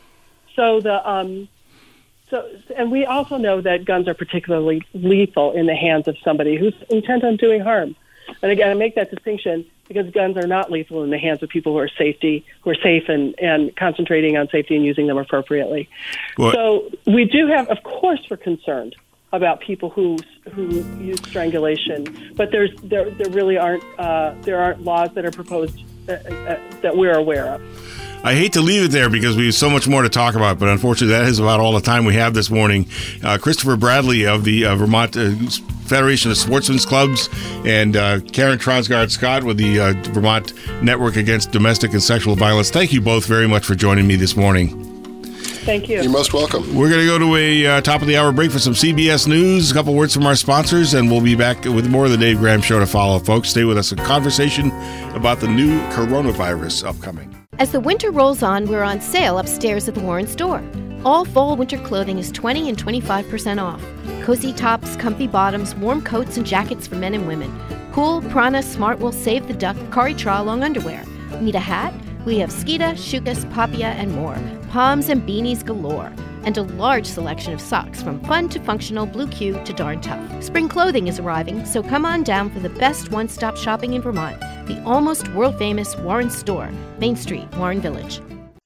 So the um, so and we also know that guns are particularly lethal in the hands of somebody who's intent on doing harm. And again, I make that distinction because guns are not lethal in the hands of people who are safety, who are safe and, and concentrating on safety and using them appropriately. What? So we do have, of course, we're concerned about people who who use strangulation, but there's there there really aren't uh, there aren't laws that are proposed uh, uh, that we're aware of. I hate to leave it there because we have so much more to talk about, but unfortunately that is about all the time we have this morning. Uh, Christopher Bradley of the uh, Vermont uh, Federation of Sportsmen's Clubs and uh, Karen Tronsgaard-Scott with the uh, Vermont Network Against Domestic and Sexual Violence. Thank you both very much for joining me this morning. Thank you. You're most welcome. We're going to go to a uh, top of the hour break for some C B S News, a couple words from our sponsors, and we'll be back with more of the Dave Graham Show to follow, folks. Stay with us. A conversation about the new coronavirus upcoming. As the winter rolls on, we're on sale upstairs at the Warren store. All fall winter clothing is twenty and twenty-five percent off. Cozy tops, comfy bottoms, warm coats and jackets for men and women. Cool, Prana, Smartwool, Save the Duck, Kari-Tra long underwear. Need a hat? We have Skeeta, Shukas, Papia, and more. Palms and beanies galore. And a large selection of socks from fun to functional, Blue Q to darn tough. Spring clothing is arriving, so come on down for the best one-stop shopping in Vermont. The almost world-famous Warren Store, Main Street, Warren Village.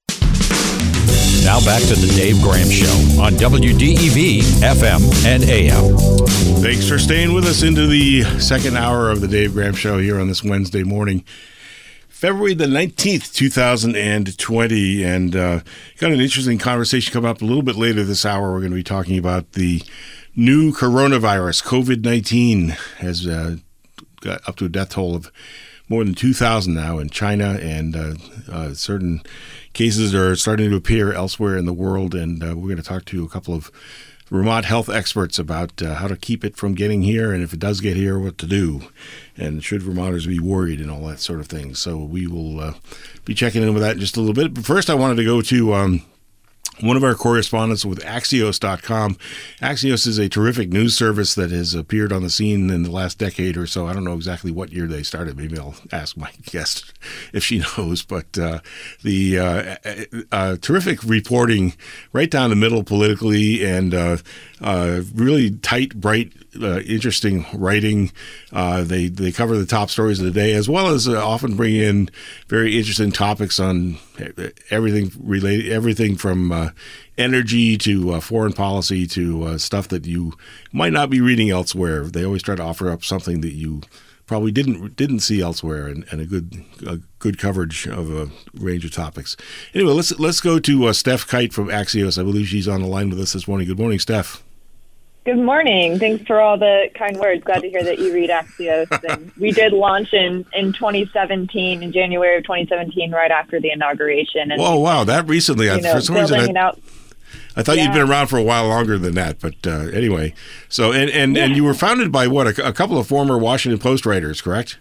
Now back to the Dave Graham Show on W D E V, F M, and A M. Thanks for staying with us into the second hour of the Dave Graham Show here on this Wednesday morning. February the nineteenth, two thousand twenty, and uh, got an interesting conversation coming up a little bit later this hour. We're going to be talking about the new coronavirus, COVID nineteen, has uh, got up to a death toll of more than two thousand now in China, and uh, uh, certain cases are starting to appear elsewhere in the world, and uh, we're going to talk to a couple of Vermont health experts about uh, how to keep it from getting here, and if it does get here, what to do, and should Vermonters be worried and all that sort of thing. So we will uh, be checking in with that in just a little bit. But first, I wanted to go to um, one of our correspondents with Axios dot com. Axios is a terrific news service that has appeared on the scene in the last decade or so. I don't know exactly what year they started. Maybe I'll ask my guest if she knows. But uh, the uh, uh, terrific reporting right down the middle politically, and uh, uh, really tight, bright, uh, interesting writing. Uh, they, they cover the top stories of the day, as well as uh, often bring in very interesting topics on everything related, everything from uh, energy to uh, foreign policy to uh, stuff that you might not be reading elsewhere. They always try to offer up something that you probably didn't didn't see elsewhere, and, and a good a good coverage of a range of topics. Anyway, let's let's go to uh, Steph Kite from Axios. I believe she's on the line with us this morning. Good morning, Steph. Good morning. Thanks for all the kind words. Glad to hear that you read Axios. And we did launch in, in twenty seventeen, in January of twenty seventeen, right after the inauguration. And, oh, wow, that recently. I, know, for some reason, I, out. I thought yeah. you'd been around for a while longer than that. But uh, anyway, so and, and, yeah. and you were founded by, what, a, a couple of former Washington Post writers, correct?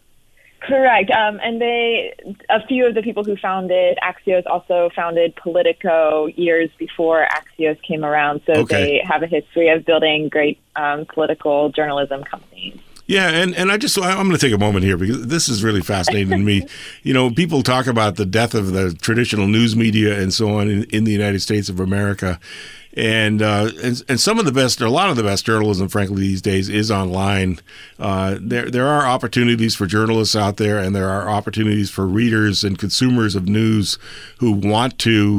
Correct. Um, and they, a few of the people who founded Axios also founded Politico years before Axios came around. So okay. they have a history of building great um, political journalism companies. Yeah, and, and I just, I'm going to take a moment here because this is really fascinating to me. You know, people talk about the death of the traditional news media and so on in, in the United States of America. And, uh, and and some of the best, or a lot of the best journalism, frankly, these days is online. Uh, there there are opportunities for journalists out there, and there are opportunities for readers and consumers of news who want to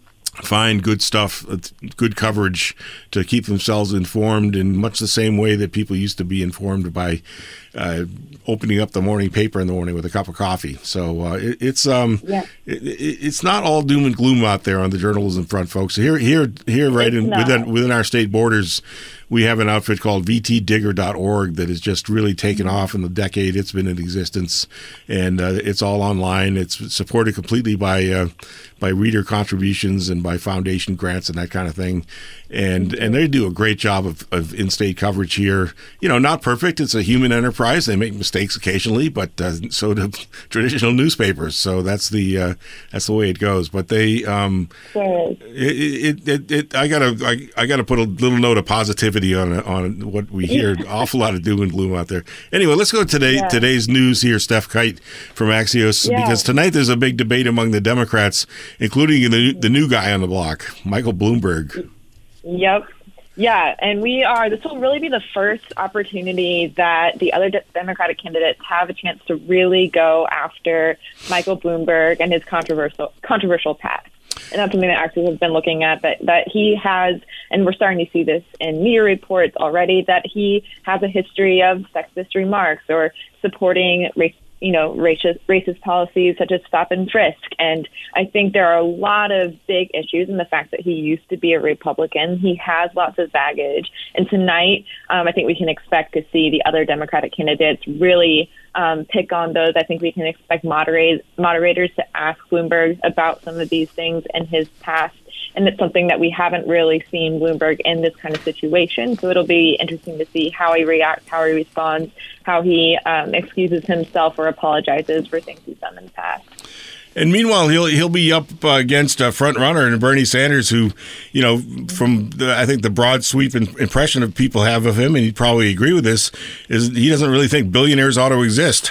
find good stuff, good coverage to keep themselves informed in much the same way that people used to be informed by uh, opening up the morning paper in the morning with a cup of coffee. So uh, it, it's um, yeah. it, it's not all doom and gloom out there on the journalism front, folks. Here, here, here, right in, within within our state borders, we have an outfit called V T digger dot org that has just really taken mm-hmm. off in the decade it's been in existence, and uh, it's all online. It's supported completely by uh, by reader contributions and by foundation grants and that kind of thing, and mm-hmm. and they do a great job of, of in-state coverage here. You know, not perfect. It's a human enterprise. They make mistakes occasionally, but uh, so do traditional newspapers. So that's the uh, that's the way it goes. But they, um, sure. it, it, it, it, I gotta I, I gotta put a little note of positivity on on what we hear. An awful lot of doom and gloom out there. Anyway, let's go to today yeah. today's news here. Steph Kite from Axios, yeah. because tonight there's a big debate among the Democrats, including the the new guy on the block, Michael Bloomberg. Yep. Yeah, and we are, this will really be the first opportunity that the other de- Democratic candidates have a chance to really go after Michael Bloomberg and his controversial controversial past. And that's something that Axios has been looking at, that, that he has, and we're starting to see this in media reports already, that he has a history of sexist remarks or supporting race, you know, racist, racist policies such as stop and frisk. And I think there are a lot of big issues in the fact that he used to be a Republican. He has lots of baggage. And tonight, um, I think we can expect to see the other Democratic candidates really um, pick on those. I think we can expect moderate, moderators to ask Bloomberg about some of these things in his past. And it's something that we haven't really seen Bloomberg in this kind of situation. So it'll be interesting to see how he reacts, how he responds, how he um, excuses himself or apologizes for things he's done in the past. And meanwhile, he'll he'll be up uh, against a front runner and Bernie Sanders, who, you know, from the, I think the broad sweep in, impression of people have of him, and he'd probably agree with this, is he doesn't really think billionaires ought to exist.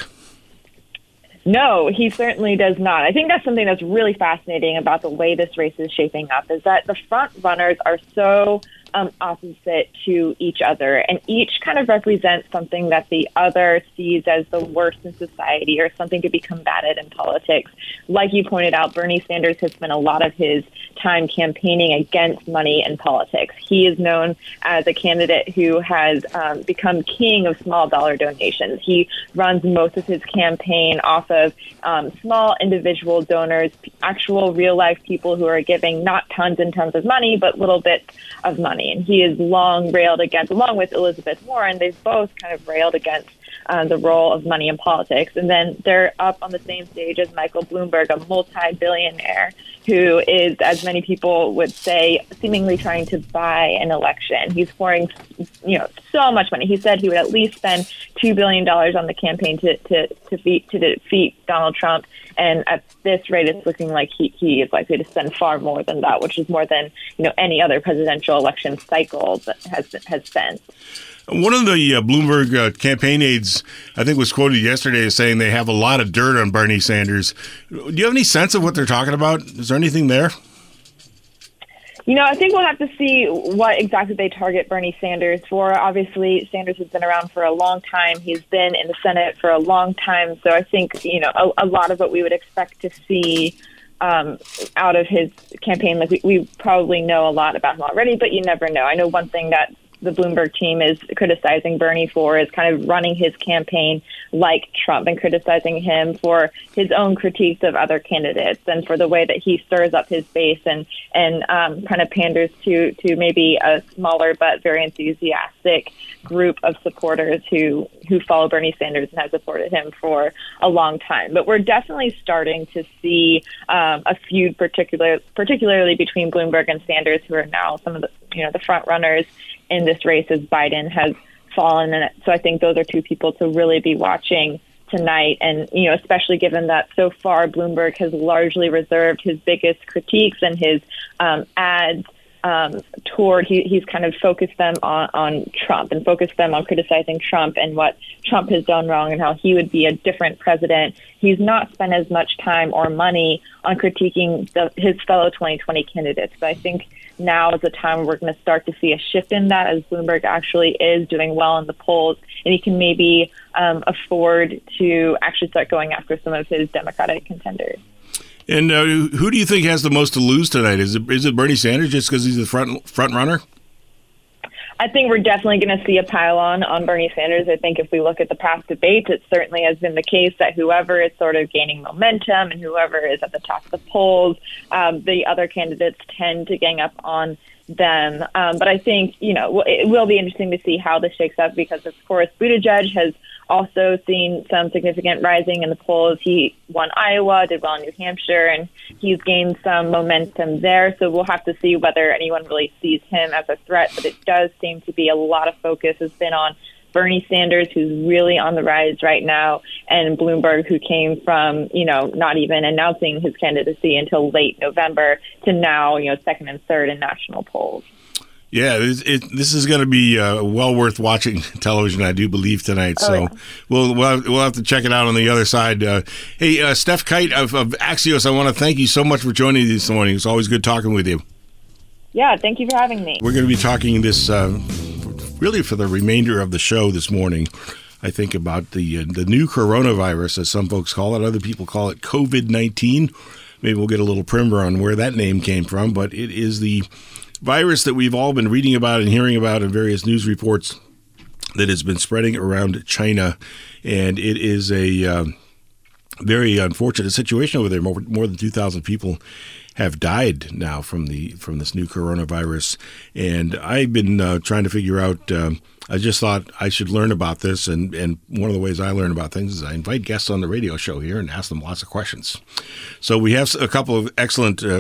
No, he certainly does not. I think that's something that's really fascinating about the way this race is shaping up, is that the front runners are so um, opposite to each other, and each kind of represents something that the other sees as the worst in society or something to be combated in politics. Like you pointed out, Bernie Sanders has spent a lot of his time campaigning against money in politics. He is known as a candidate who has um, become king of small dollar donations. He runs most of his campaign off of um, small individual donors, actual real life people who are giving not tons and tons of money, but little bits of money. And he has long railed against, along with Elizabeth Warren, they've both kind of railed against Uh, the role of money in politics. And then they're up on the same stage as Michael Bloomberg, a multi-billionaire who is, as many people would say, seemingly trying to buy an election. He's pouring, you know, so much money. He said he would at least spend two billion dollars on the campaign to, to, to, defeat, to defeat Donald Trump. And at this rate, it's looking like he, he is likely to spend far more than that, which is more than, you know, any other presidential election cycle that has, has spent. One of the uh, Bloomberg uh, campaign aides, I think, was quoted yesterday as saying they have a lot of dirt on Bernie Sanders. Do you have any sense of what they're talking about? Is there anything there? You know, I think we'll have to see what exactly they target Bernie Sanders for. Obviously, Sanders has been around for a long time. He's been in the Senate for a long time. So I think, you know, a, a lot of what we would expect to see um, out of his campaign, like we, we probably know a lot about him already, but you never know. I know one thing that the Bloomberg team is criticizing Bernie for is kind of running his campaign like Trump and criticizing him for his own critiques of other candidates and for the way that he stirs up his base and, and um, kind of panders to, to maybe a smaller but very enthusiastic group of supporters who, who follow Bernie Sanders and have supported him for a long time. But we're definitely starting to see um, a feud, particular, particularly between Bloomberg and Sanders, who are now some of the, you know, the front runners in this race as Biden has fallen. And so I think those are two people to really be watching tonight. And, you know, especially given that so far Bloomberg has largely reserved his biggest critiques and his um, ads um, toward, he, he's kind of focused them on, on Trump and focused them on criticizing Trump and what Trump has done wrong and how he would be a different president. He's not spent as much time or money on critiquing the, his fellow twenty twenty candidates. But I think now is the time where we're going to start to see a shift in that as Bloomberg actually is doing well in the polls, and he can maybe um, afford to actually start going after some of his Democratic contenders. And uh, who do you think has the most to lose tonight? Is it is it Bernie Sanders just because he's the front front runner? I think we're definitely going to see a pile-on on Bernie Sanders. I think if we look at the past debates, it certainly has been the case that whoever is sort of gaining momentum and whoever is at the top of the polls, um, the other candidates tend to gang up on them. Um, but I think, you know, it will be interesting to see how this shakes up because, of course, Buttigieg has also seen some significant rising in the polls. He won Iowa, did well in New Hampshire, and he's gained some momentum there. So we'll have to see whether anyone really sees him as a threat. But it does seem to be a lot of focus has been on Bernie Sanders, who's really on the rise right now, and Bloomberg, who came from, you know, not even announcing his candidacy until late November to now, you know, second and third in national polls. Yeah, it, it, this is going to be uh, well worth watching television, I do believe, tonight. So oh, yeah. we'll we'll have, we'll have to check it out on the other side. Uh, hey, uh, Steph Kite of, of Axios, I want to thank you so much for joining me this morning. It's always good talking with you. Yeah, thank you for having me. We're going to be talking this uh, really for the remainder of the show this morning. I think about the uh, the new coronavirus, as some folks call it. Other people call it COVID nineteen. Maybe we'll get a little primer on where that name came from, but it is the virus that we've all been reading about and hearing about in various news reports that has been spreading around China. And it is a uh, very unfortunate situation over there. More, more than two thousand people have died now from the from this new coronavirus. And I've been uh, trying to figure out, uh, I just thought I should learn about this. And, and one of the ways I learn about things is I invite guests on the radio show here and ask them lots of questions. So we have a couple of excellent uh,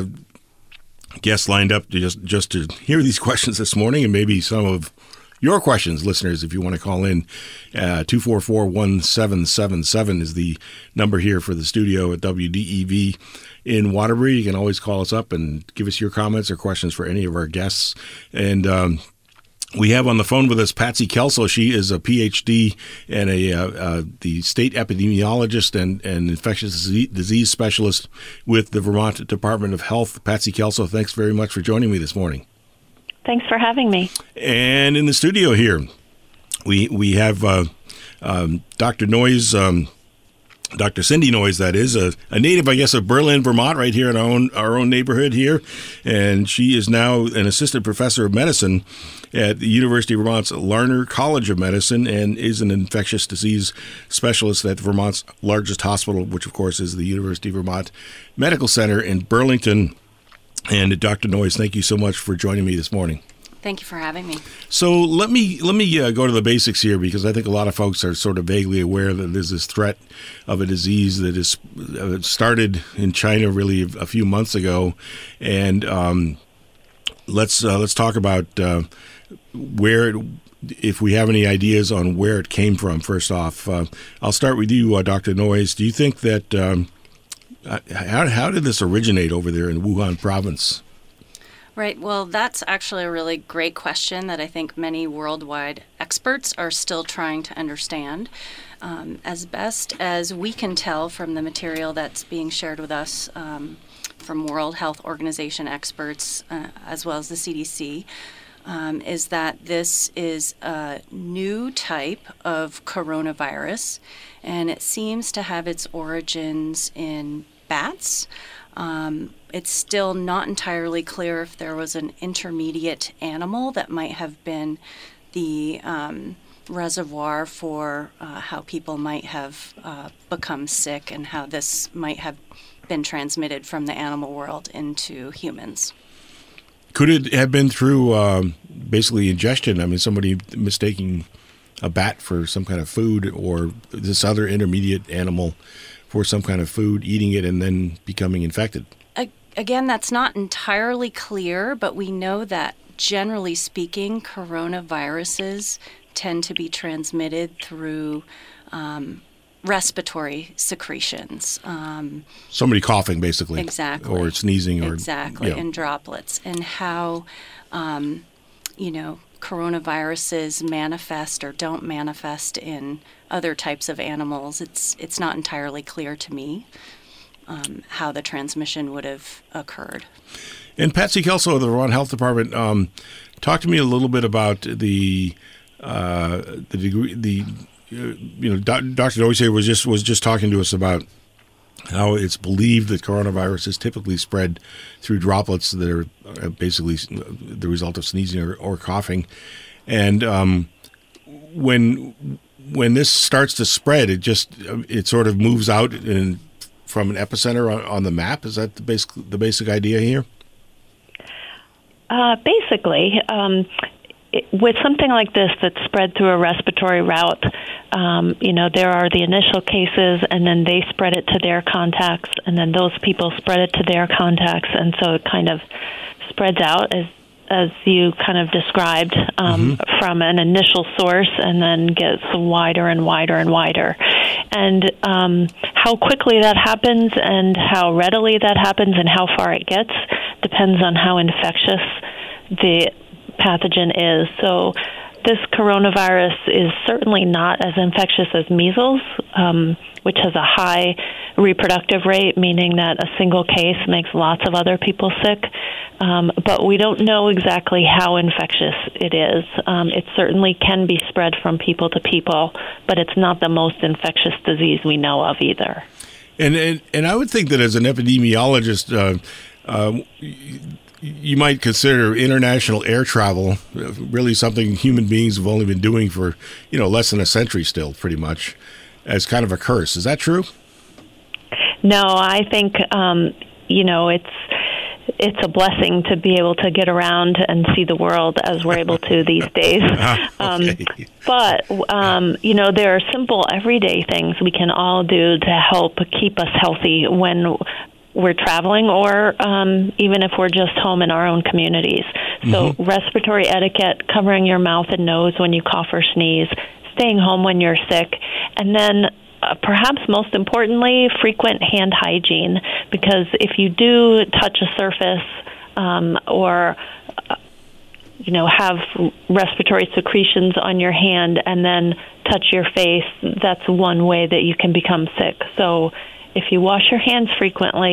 guests lined up to just, just to hear these questions this morning, and maybe some of your questions, listeners, if you want to call in. Uh, two four four, one seven seven seven is the number here for the studio at W D E V in Waterbury. You can always call us up and give us your comments or questions for any of our guests. And um, we have on the phone with us Patsy Kelso. She is a P H D and a uh, uh, the state epidemiologist and, and infectious disease specialist with the Vermont Department of Health. Patsy Kelso, thanks very much for joining me this morning. Thanks for having me. And in the studio here, we we have uh, um, Doctor Noyes, um, Doctor Cindy Noyes, that is, a, a native, I guess, of Berlin, Vermont, right here in our own our own neighborhood here. And she is now an assistant professor of medicine at the University of Vermont's Larner College of Medicine and is an infectious disease specialist at Vermont's largest hospital, which, of course, is the University of Vermont Medical Center in Burlington. And Doctor Noyes, thank you so much for joining me this morning. Thank you for having me. So let me let me uh, go to the basics here, because I think a lot of folks are sort of vaguely aware that there's this threat of a disease that is uh, started in China really a few months ago, and um, let's uh, let's talk about uh, where, it, if we have any ideas on where it came from. First off, uh, I'll start with you, uh, Doctor Noyes. Do you think that um, how how did this originate over there in Wuhan province? Right. Well, that's actually a really great question that I think many worldwide experts are still trying to understand. Um, as best as we can tell from the material that's being shared with us um, from World Health Organization experts, uh, as well as the C D C, um, is that this is a new type of coronavirus, and it seems to have its origins in bats. Um, it's still not entirely clear if there was an intermediate animal that might have been the um, reservoir for uh, how people might have uh, become sick and how this might have been transmitted from the animal world into humans. Could it have been through um, basically ingestion? I mean, somebody mistaking a bat for some kind of food, or this other intermediate animal for some kind of food, eating it and then becoming infected? Again, that's not entirely clear, but we know that generally speaking, coronaviruses tend to be transmitted through um, respiratory secretions. Um, Somebody coughing, basically. Exactly. Or sneezing. or Exactly, yeah. in droplets. And how, um, you know, coronaviruses manifest or don't manifest in other types of animals, it's it's not entirely clear to me um, how the transmission would have occurred. And Patsy Kelso of the Vermont Health Department, um, talk to me a little bit about the uh, the degree, the uh, you know, Doctor Noyes here was just was just talking to us about how it's believed that coronavirus is typically spread through droplets that are basically the result of sneezing or, or coughing, and um, when when this starts to spread, it just it sort of moves out in, from an epicenter on, on the map. Is that the basic the basic idea here? Uh, basically, um, it, with something like this that's spread through a respiratory route, um, you know, there are the initial cases, and then they spread it to their contacts, and then those people spread it to their contacts, and so it kind of spreads out as as you kind of described, um, mm-hmm. from an initial source, and then gets wider and wider and wider. And um, how quickly that happens and how readily that happens and how far it gets depends on how infectious the pathogen is. So this coronavirus is certainly not as infectious as measles, um, which has a high reproductive rate, meaning that a single case makes lots of other people sick. Um, but we don't know exactly how infectious it is. Um, it certainly can be spread from people to people, but it's not the most infectious disease we know of either. And and, and I would think that as an epidemiologist, uh, uh, you might consider international air travel really something human beings have only been doing for, you know, less than a century still, pretty much, as kind of a curse. Is that true? No, I think, um, you know, it's it's a blessing to be able to get around and see the world as we're able to these days. Um, okay. But, um, you know, there are simple everyday things we can all do to help keep us healthy when we're traveling, or um, even if we're just home in our own communities. So mm-hmm. respiratory etiquette, covering your mouth and nose when you cough or sneeze, staying home when you're sick, and then uh, perhaps most importantly, frequent hand hygiene, because if you do touch a surface um, or uh, you know, have respiratory secretions on your hand and then touch your face, that's one way that you can become sick. So if you wash your hands frequently,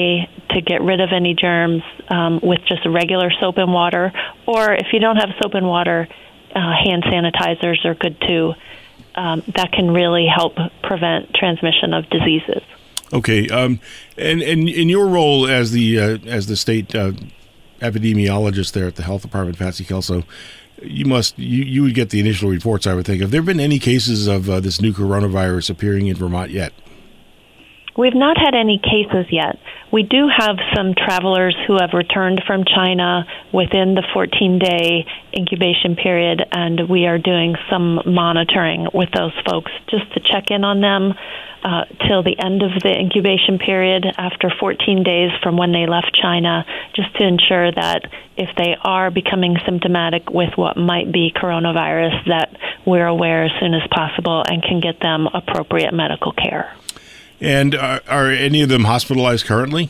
to get rid of any germs um, with just regular soap and water. Or if you don't have soap and water, uh, hand sanitizers are good too. Um, that can really help prevent transmission of diseases. Okay, um, and, and in your role as the uh, as the state uh, epidemiologist there at the health department, Patsy Kelso, you must you, you would get the initial reports, I would think. Have there been any cases of uh, this new coronavirus appearing in Vermont yet? We've not had any cases yet. We do have some travelers who have returned from China within the fourteen-day incubation period, and we are doing some monitoring with those folks just to check in on them uh, till the end of the incubation period after fourteen days from when they left China, just to ensure that if they are becoming symptomatic with what might be coronavirus, that we're aware as soon as possible and can get them appropriate medical care. And are, are any of them hospitalized currently?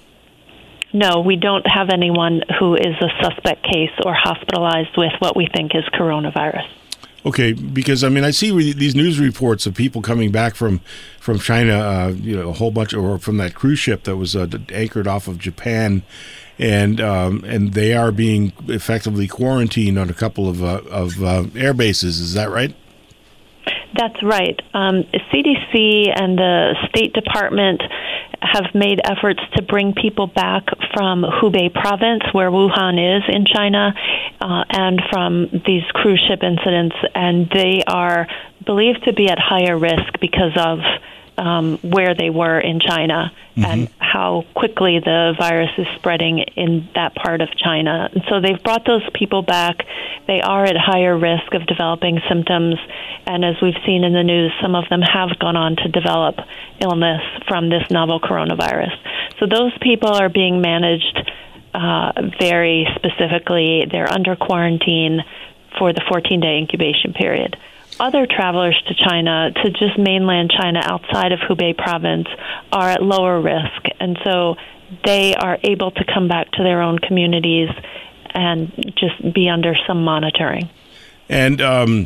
No, we don't have anyone who is a suspect case or hospitalized with what we think is coronavirus. Okay, because I mean, I see re- these news reports of people coming back from from China, uh, you know, a whole bunch, or from that cruise ship that was uh, anchored off of Japan, and um, and they are being effectively quarantined on a couple of uh, of uh, air bases. Is that right? That's right. Um, C D C and the State Department have made efforts to bring people back from Hubei province, where Wuhan is in China, uh, and from these cruise ship incidents, and they are believed to be at higher risk because of um, where they were in China mm-hmm. and how quickly the virus is spreading in that part of China. And so they've brought those people back. They are at higher risk of developing symptoms, and as we've seen in the news, some of them have gone on to develop illness from this novel coronavirus. So those people are being managed uh, very specifically. They're under quarantine for the fourteen-day incubation period. Other travelers to China, to just mainland China outside of Hubei province, are at lower risk, and so they are able to come back to their own communities and just be under some monitoring. And um,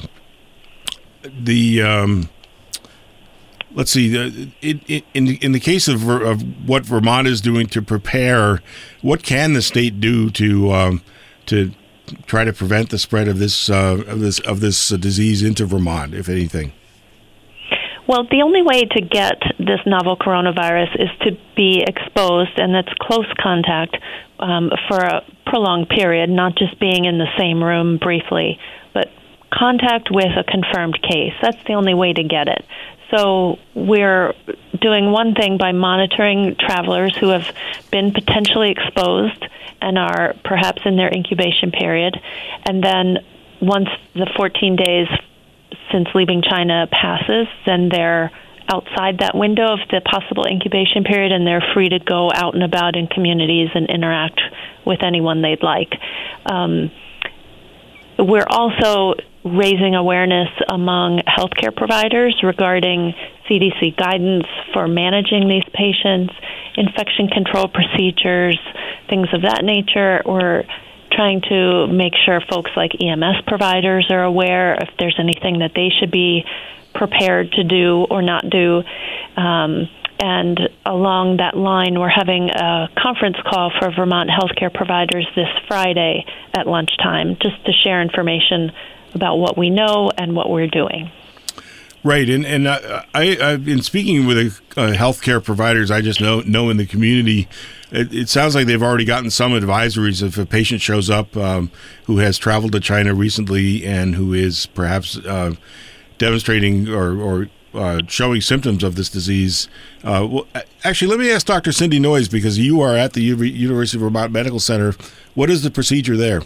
the um, let's see, the, it, it, in in the case of, of what Vermont is doing to prepare, what can the state do to um, to try to prevent the spread of this uh, of this of this uh, disease into Vermont, if anything? Well, the only way to get this novel coronavirus is to be exposed, and that's close contact um, for a prolonged period, not just being in the same room briefly, but contact with a confirmed case. That's the only way to get it. So we're doing one thing by monitoring travelers who have been potentially exposed and are perhaps in their incubation period. And then once the fourteen days since leaving China passes, then they're outside that window of the possible incubation period, and they're free to go out and about in communities and interact with anyone they'd like. Um, we're also raising awareness among healthcare providers regarding C D C guidance for managing these patients, infection control procedures, things of that nature. We're trying to make sure folks like E M S providers are aware if there's anything that they should be prepared to do or not do. Um, and along that line, we're having a conference call for Vermont healthcare providers this Friday at lunchtime, just to share information about what we know and what we're doing. Right, and and I, I I've been speaking with a, uh, healthcare providers I just know know in the community. It, it sounds like they've already gotten some advisories if a patient shows up um, who has traveled to China recently and who is perhaps uh, demonstrating or or uh, showing symptoms of this disease. Uh, well, actually, let me ask Doctor Cindy Noyes, because you are at the U- University of Vermont Medical Center. What is the procedure there?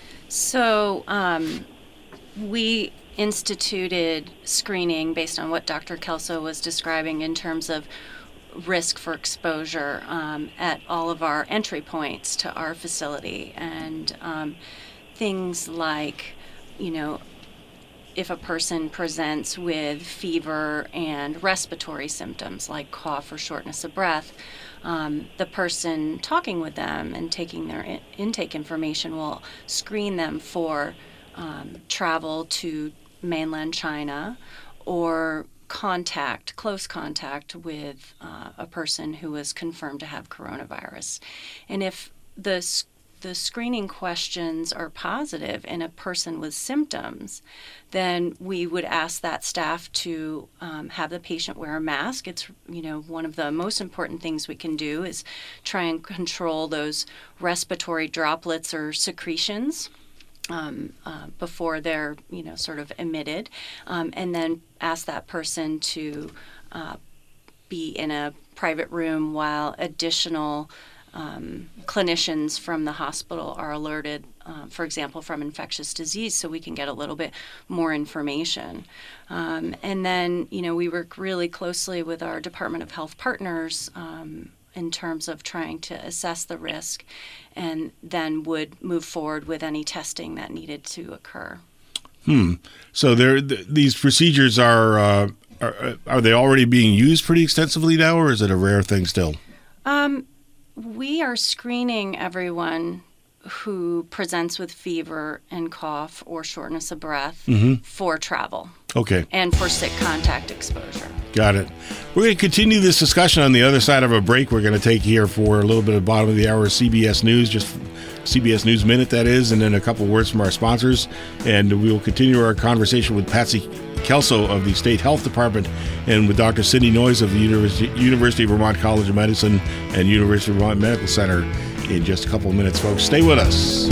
So um, we instituted screening based on what Doctor Kelso was describing in terms of risk for exposure um, at all of our entry points to our facility, and um, things like, you know, if a person presents with fever and respiratory symptoms like cough or shortness of breath, um, the person talking with them and taking their in- intake information will screen them for um, travel to mainland China or contact, close contact with uh, a person who was confirmed to have coronavirus. And if the the screening questions are positive in a person with symptoms, then we would ask that staff to um, have the patient wear a mask. It's, you know, one of the most important things we can do is try and control those respiratory droplets or secretions um, uh, before they're, you know, sort of emitted, um, and then ask that person to uh, be in a private room while additional Um, clinicians from the hospital are alerted, uh, for example, from infectious disease, so we can get a little bit more information. Um, and then, you know, we work really closely with our Department of Health partners um, in terms of trying to assess the risk, and then would move forward with any testing that needed to occur. Hmm. So there, th- these procedures are, uh, are are they already being used pretty extensively now, or is it a rare thing still? Um. We are screening everyone who presents with fever and cough or shortness of breath mm-hmm. for travel. Okay. And for sick contact exposure. Got it. We're going to continue this discussion on the other side of a break we're going to take here for a little bit of bottom of the hour C B S News, just C B S News Minute, that is, and then a couple words from our sponsors. And we will continue our conversation with Patsy Kelso of the State Health Department and with Doctor Cindy Noyes of the University, University of Vermont College of Medicine and University of Vermont Medical Center in just a couple of minutes, folks. Stay with us.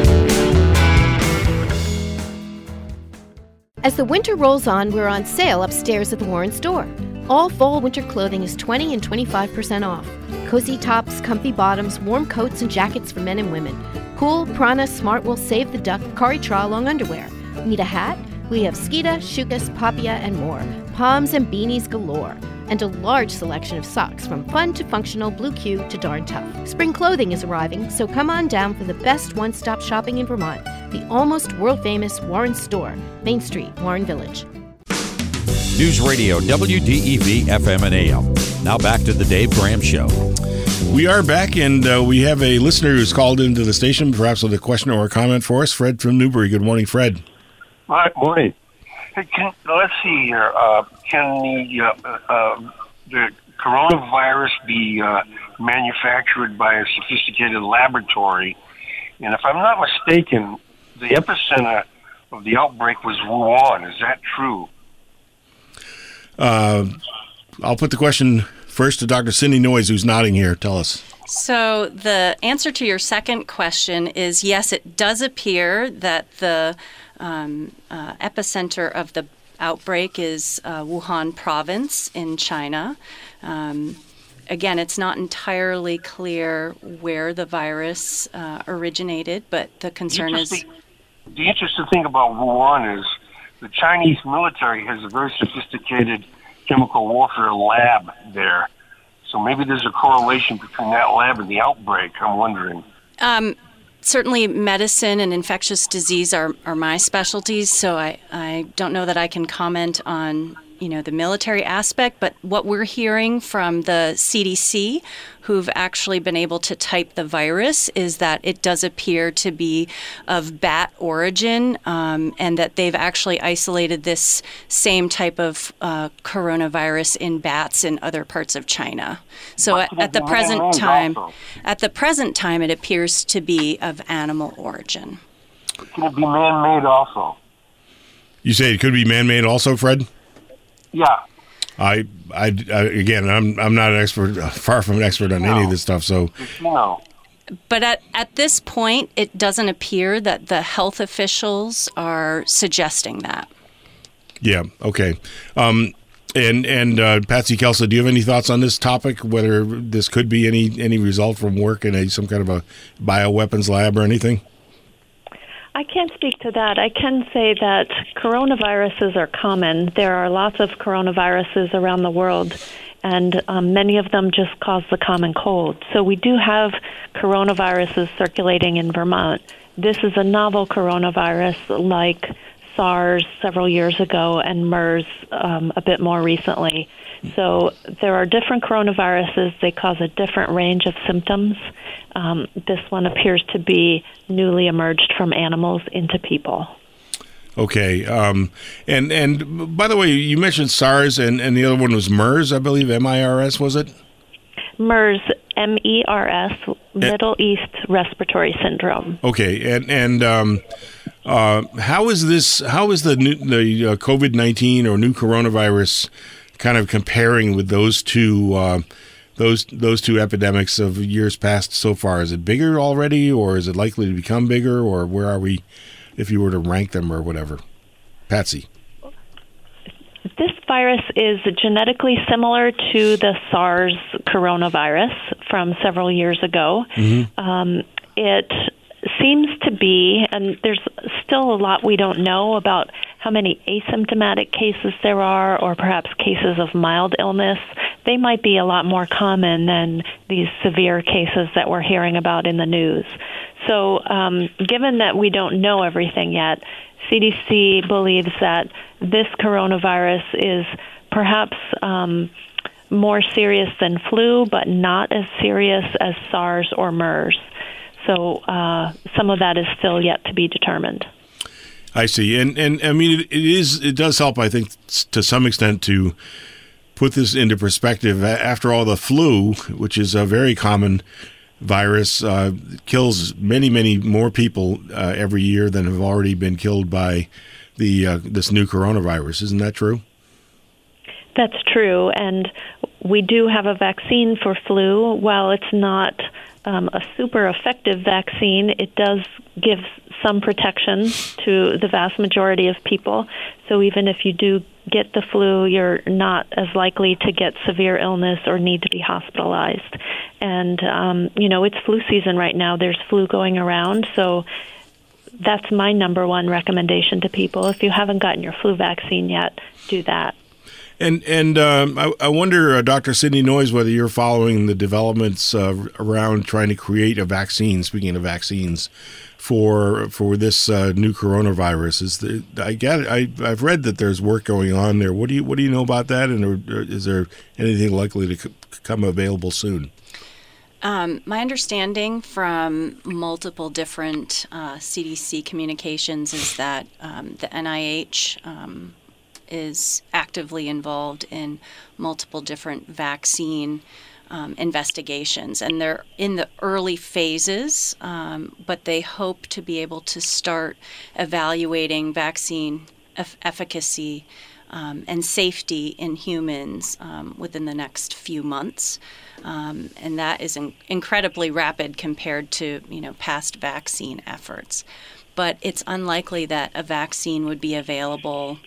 As the winter rolls on, we're on sale upstairs at the Warren store. All fall winter clothing is twenty and twenty-five percent off. Cozy tops, comfy bottoms, warm coats and jackets for men and women. Cool, Prana, Smartwool, Save the Duck, Kari Tra long underwear. Need a hat? We have Skeeta, Shukas, Papia, and more. Palms and beanies galore. And a large selection of socks from fun to functional, Blue Q to darn tough. Spring clothing is arriving, so come on down for the best one-stop shopping in Vermont. The almost world-famous Warren Store, Main Street, Warren Village. News Radio, W D E V, F M and A M. Now back to the Dave Graham Show. We are back, and uh, we have a listener who's called into the station, perhaps with a question or a comment for us. Fred from Newbury. Good morning, Fred. Hi, morning. Hey, can, let's see here. Uh, can the uh, uh, the coronavirus be uh, manufactured by a sophisticated laboratory? And if I'm not mistaken, the epicenter of the outbreak was Wuhan. Is that true? Uh, I'll put the question first to Doctor Cindy Noyes, who's nodding here. Tell us. So the answer to your second question is yes, it does appear that the um, uh, epicenter of the outbreak is uh, Wuhan province in China. Um, again, it's not entirely clear where the virus uh, originated, but the concern the is... The interesting thing about Wuhan is the Chinese military has a very sophisticated chemical warfare lab there. So maybe there's a correlation between that lab and the outbreak, I'm wondering. Um, certainly medicine and infectious disease are, are my specialties, so I, I don't know that I can comment on, you know, the military aspect, but what we're hearing from the C D C, who've actually been able to type the virus, is that it does appear to be of bat origin, um, and that they've actually isolated this same type of uh, coronavirus in bats in other parts of China. So at, at the present time, at the present time, it appears to be of animal origin. Can it be man-made also? You say it could be man-made also, Fred? Yeah. I, I, I, again, I'm I'm not an expert, far from an expert on no. any of this stuff. So, no. But at, at this point, it doesn't appear that the health officials are suggesting that. Yeah. Okay. Um, and and uh, Patsy Kelso, do you have any thoughts on this topic? Whether this could be any any result from work in a some kind of a bioweapons lab or anything? I can't speak to that. I can say that coronaviruses are common. There are lots of coronaviruses around the world, and um, many of them just cause the common cold. So we do have coronaviruses circulating in Vermont. This is a novel coronavirus like SARS several years ago and MERS um, a bit more recently. So there are different coronaviruses. They cause a different range of symptoms. Um, this one appears to be newly emerged from animals into people. Okay. Um, and and by the way, you mentioned SARS, and, and the other one was MERS, I believe. M I R S, was it? MERS, M E R S, Middle East Respiratory Syndrome. Okay. And and um, uh, how is this? How is the new, the uh, COVID nineteen or new coronavirus kind of comparing with those two? Uh, those those two epidemics of years past so far? Is it bigger already, or is it likely to become bigger, or where are we? If you were to rank them or whatever. Patsy. This virus is genetically similar to the SARS coronavirus from several years ago. Mm-hmm. Um, it seems to be, and there's still a lot we don't know about how many asymptomatic cases there are, or perhaps cases of mild illness. They might be a lot more common than these severe cases that we're hearing about in the news. So um, given that we don't know everything yet, C D C believes that this coronavirus is perhaps um, more serious than flu, but not as serious as SARS or MERS. So uh, some of that is still yet to be determined. I see. And, and I mean, it, it is, it does help, I think, to some extent to put this into perspective. After all, the flu, which is a very common virus, uh, kills many, many more people uh, every year than have already been killed by the uh, this new coronavirus. Isn't that true? That's true, and we do have a vaccine for flu. While it's not um, a super effective vaccine, it does give some protection to the vast majority of people. So even if you do get the flu, you're not as likely to get severe illness or need to be hospitalized. And, um, you know, it's flu season right now. There's flu going around, so that's my number one recommendation to people. If you haven't gotten your flu vaccine yet, do that. And and um, I, I wonder, uh, Doctor Cindy Noyes, whether you're following the developments uh, around trying to create a vaccine, speaking of vaccines, for for this uh, new coronavirus. Is the, I get it, I I've read that there's work going on there. What do you what do you know about that? And or, or is there anything likely to c- come available soon? Um, my understanding from multiple different uh, C D C communications is that um, the N I H um, is actively involved in multiple different vaccine um, investigations, and they're in the early phases, um, but they hope to be able to start evaluating vaccine eff- efficacy um, and safety in humans um, within the next few months. Um, and that is in- incredibly rapid compared to, you know, past vaccine efforts. But it's unlikely that a vaccine would be available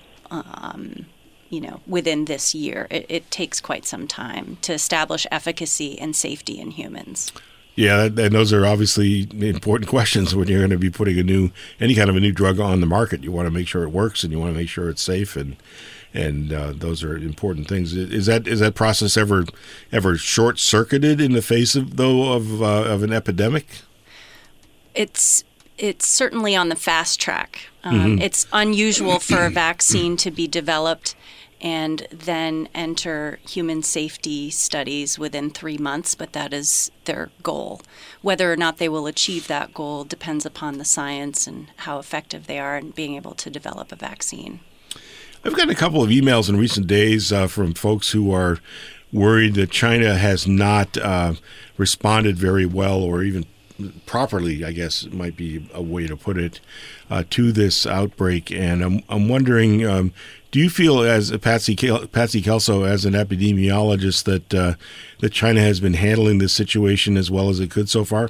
Um, you know, within this year. It, it takes quite some time to establish efficacy and safety in humans. Yeah, and those are obviously important questions when you're going to be putting a new, any kind of a new drug on the market. You want to make sure it works, and you want to make sure it's safe, and and uh, those are important things. Is that is that process ever ever short circuited in the face of though of uh, of an epidemic? It's it's certainly on the fast track. Um, mm-hmm. It's unusual for a vaccine to be developed and then enter human safety studies within three months, but that is their goal. Whether or not they will achieve that goal depends upon the science and how effective they are in being able to develop a vaccine. I've gotten a couple of emails in recent days uh, from folks who are worried that China has not uh, responded very well, or even properly, I guess might be a way to put it, uh, to this outbreak. And I'm I'm wondering, um, do you feel, as Patsy Kel- Patsy Kelso, as an epidemiologist, that uh, that China has been handling this situation as well as it could so far?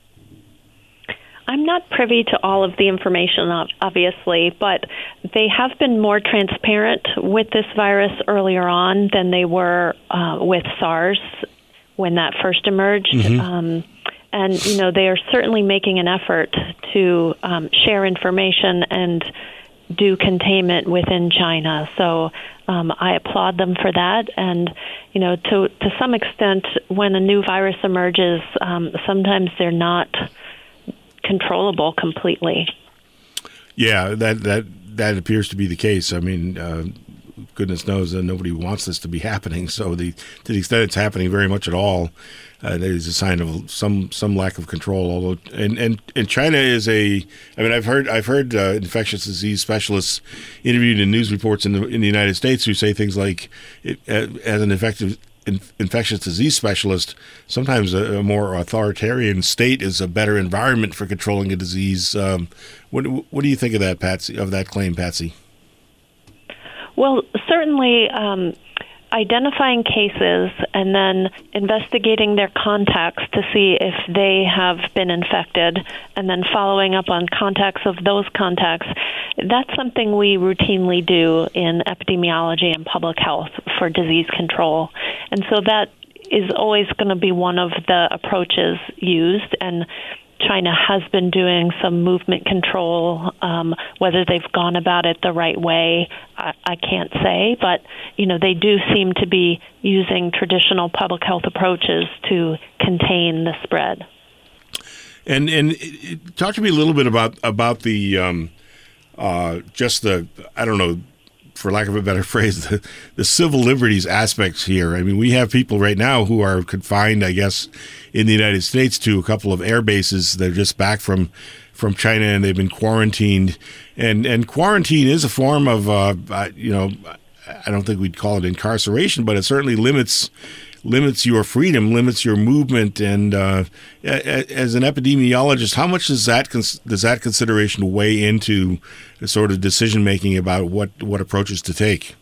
I'm not privy to all of the information, obviously, but they have been more transparent with this virus earlier on than they were uh, with SARS when that first emerged. Mm-hmm. Um, And, you know, they are certainly making an effort to um, share information and do containment within China. So um, I applaud them for that. And, you know, to to some extent, when a new virus emerges, um, sometimes they're not controllable completely. Yeah, that that that appears to be the case. I mean, uh, goodness knows that nobody wants this to be happening. So the to the extent it's happening very much at all, uh, there's a sign of some some lack of control. Although and, and, and China is a, I mean I've heard I've heard uh, infectious disease specialists interviewed in news reports in the in the United States who say things like, it, as an effective in, infectious disease specialist, sometimes a, a more authoritarian state is a better environment for controlling a disease. Um, what what do you think of that, Patsy? Of that claim, Patsy? Well, certainly um, identifying cases and then investigating their contacts to see if they have been infected and then following up on contacts of those contacts, that's something we routinely do in epidemiology and public health for disease control. And so that is always going to be one of the approaches used, and China has been doing some movement control. Um, whether they've gone about it the right way, I, I can't say. But, you know, they do seem to be using traditional public health approaches to contain the spread. And and talk to me a little bit about about the um, uh, just the I don't know, for lack of a better phrase, the, the civil liberties aspects here. I mean, we have people right now who are confined, I guess, in the United States to a couple of air bases. They're just back from from China and they've been quarantined. And and quarantine is a form of, uh, you know, I don't think we'd call it incarceration, but it certainly limits limits your freedom, limits your movement. And uh, as an epidemiologist, how much does that cons- does that consideration weigh into the sort of decision making about what, what approaches to take?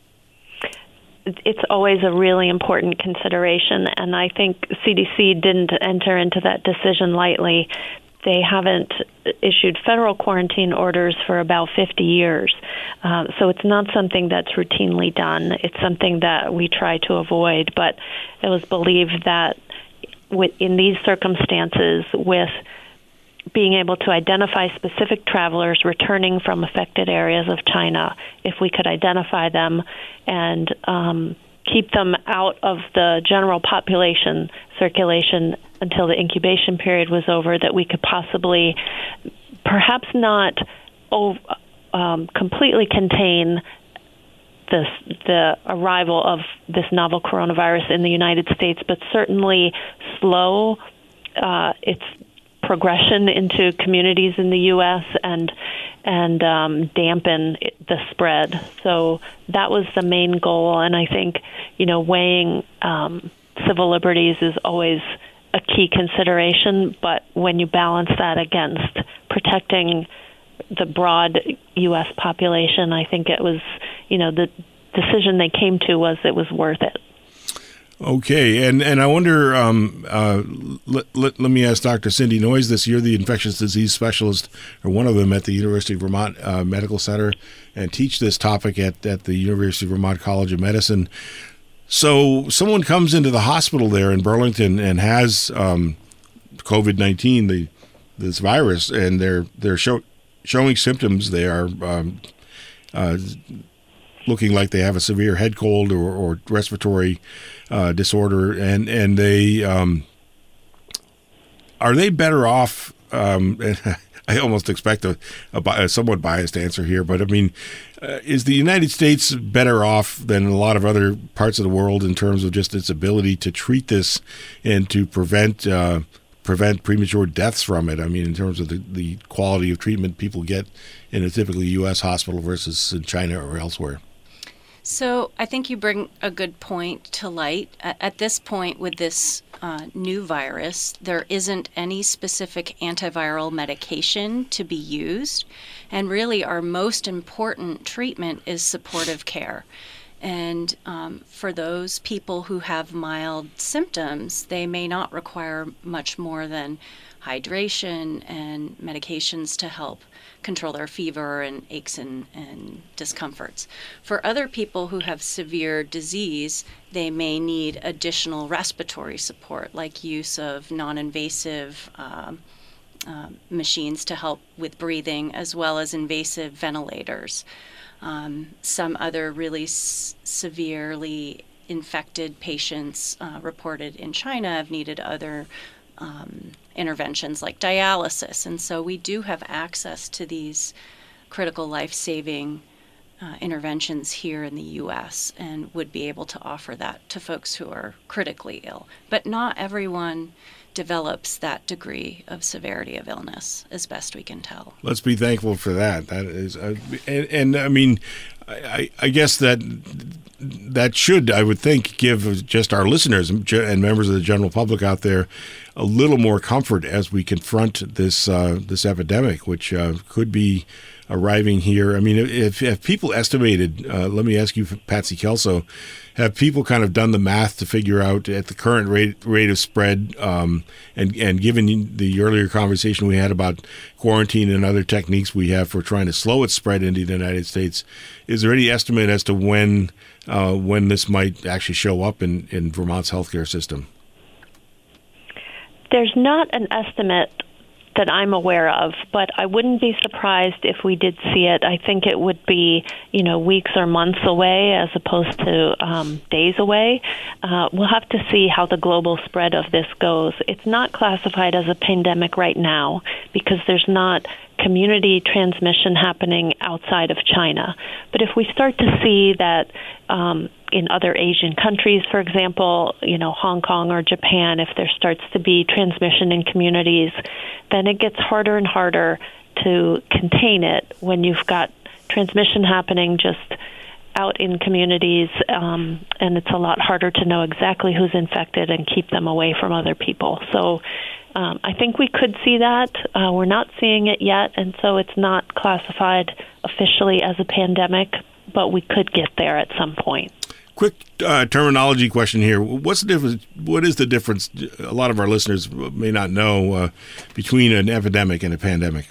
It's always a really important consideration, and I think C D C didn't enter into that decision lightly. They haven't issued federal quarantine orders for about fifty years, uh, so it's not something that's routinely done. It's something that we try to avoid, but it was believed that in these circumstances, with being able to identify specific travelers returning from affected areas of China, if we could identify them and um, keep them out of the general population circulation until the incubation period was over, that we could possibly perhaps not oh, um, completely contain this, the arrival of this novel coronavirus in the United States, but certainly slow uh, its progression into communities in the U S and and um, dampen the spread. So that was the main goal, and I think, you know, weighing um, civil liberties is always a key consideration, but when you balance that against protecting the broad U S population, I think it was, you know, the decision they came to was it was worth it. Okay, and, and I wonder, um, uh, let, let, let me ask Doctor Cindy Noyes this. You're the infectious disease specialist, or one of them, at the University of Vermont uh, Medical Center, and teach this topic at, at the University of Vermont College of Medicine. So someone comes into the hospital there in Burlington and has um, COVID nineteen, the this virus, and they're they're show, showing symptoms. They are um, uh, looking like they have a severe head cold or, or respiratory uh, disorder, and and they um, are they better off? Um, I almost expect a, a, a somewhat biased answer here, but I mean, uh, is the United States better off than a lot of other parts of the world in terms of just its ability to treat this and to prevent uh, prevent premature deaths from it? I mean, in terms of the, the quality of treatment people get in a typically U S hospital versus in China or elsewhere. So I think you bring a good point to light. At this point, with this uh, new virus, there isn't any specific antiviral medication to be used. And really, our most important treatment is supportive care. And um, for those people who have mild symptoms, they may not require much more than hydration and medications to help control their fever and aches and, and discomforts. For other people who have severe disease, they may need additional respiratory support, like use of non-invasive um, uh, machines to help with breathing, as well as invasive ventilators. Um, some other really s- severely infected patients uh, reported in China have needed other um, interventions like dialysis. And so we do have access to these critical life-saving uh, interventions here in the U S and would be able to offer that to folks who are critically ill. But not everyone develops that degree of severity of illness, as best we can tell. Let's be thankful for that. That is, uh, and, and I mean, I, I guess that that should, I would think, give just our listeners and members of the general public out there a little more comfort as we confront this uh, this epidemic, which uh, could be arriving here. I mean, if, if people estimated, uh, let me ask you, Patsy Kelso, have people kind of done the math to figure out at the current rate rate of spread, um, and and given the earlier conversation we had about quarantine and other techniques we have for trying to slow its spread into the United States, is there any estimate as to when uh, when this might actually show up in, in Vermont's healthcare system? There's not an estimate that I'm aware of, but I wouldn't be surprised if we did see it. I think it would be, you know, weeks or months away as opposed to um, days away. Uh, we'll have to see how the global spread of this goes. It's not classified as a pandemic right now because there's not community transmission happening outside of China. But if we start to see that um, in other Asian countries, for example, you know, Hong Kong or Japan, if there starts to be transmission in communities, then it gets harder and harder to contain it when you've got transmission happening just out in communities, um, and it's a lot harder to know exactly who's infected and keep them away from other people. So um, I think we could see that. Uh, we're not seeing it yet, and so it's not classified officially as a pandemic, but we could get there at some point. Quick uh, terminology question here. What's the difference? What is the difference? A lot of our listeners may not know uh, between an epidemic and a pandemic.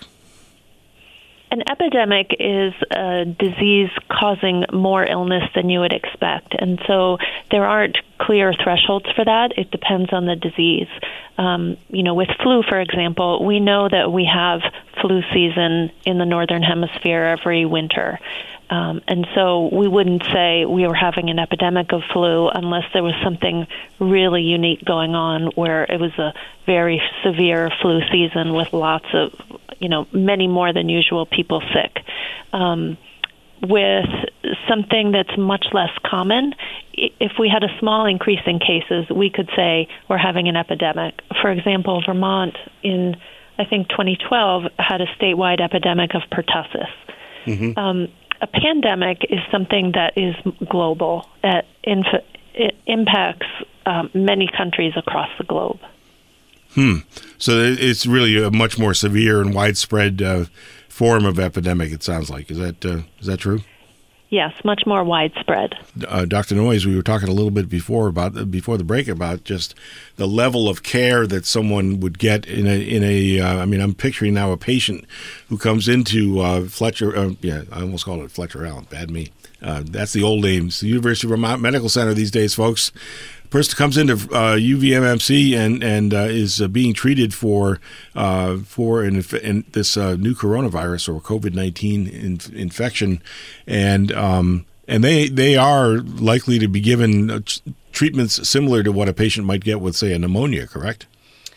An epidemic is a disease causing more illness than you would expect. And so there aren't clear thresholds for that. It depends on the disease. Um, you know, with flu, for example, we know that we have flu season in the Northern Hemisphere every winter. Um, and so we wouldn't say we were having an epidemic of flu unless there was something really unique going on where it was a very severe flu season with lots of, you know, many more than usual people sick. Um, with something that's much less common, if we had a small increase in cases, we could say we're having an epidemic. For example, Vermont in, I think, twenty twelve had a statewide epidemic of pertussis. Mm-hmm. Um, A pandemic is something that is global. It, inf- it impacts um, many countries across the globe. Hmm. So it's really a much more severe and widespread uh, form of epidemic, it sounds like. Is that uh, is that true? Yes, much more widespread. Uh, Doctor Noyes, we were talking a little bit before about before the break about just the level of care that someone would get in a in a. Uh, I mean, I'm picturing now a patient who comes into uh, Fletcher. Uh, yeah, I almost called it Fletcher Allen. Bad me. Uh, that's the old name. It's the University of Vermont Medical Center these days, folks. Person comes into uh, U V M M C and and uh, is uh, being treated for uh, for an inf- in this uh, new coronavirus or COVID nineteen in- infection, and um, and they they are likely to be given uh, treatments similar to what a patient might get with, say, a pneumonia. Correct?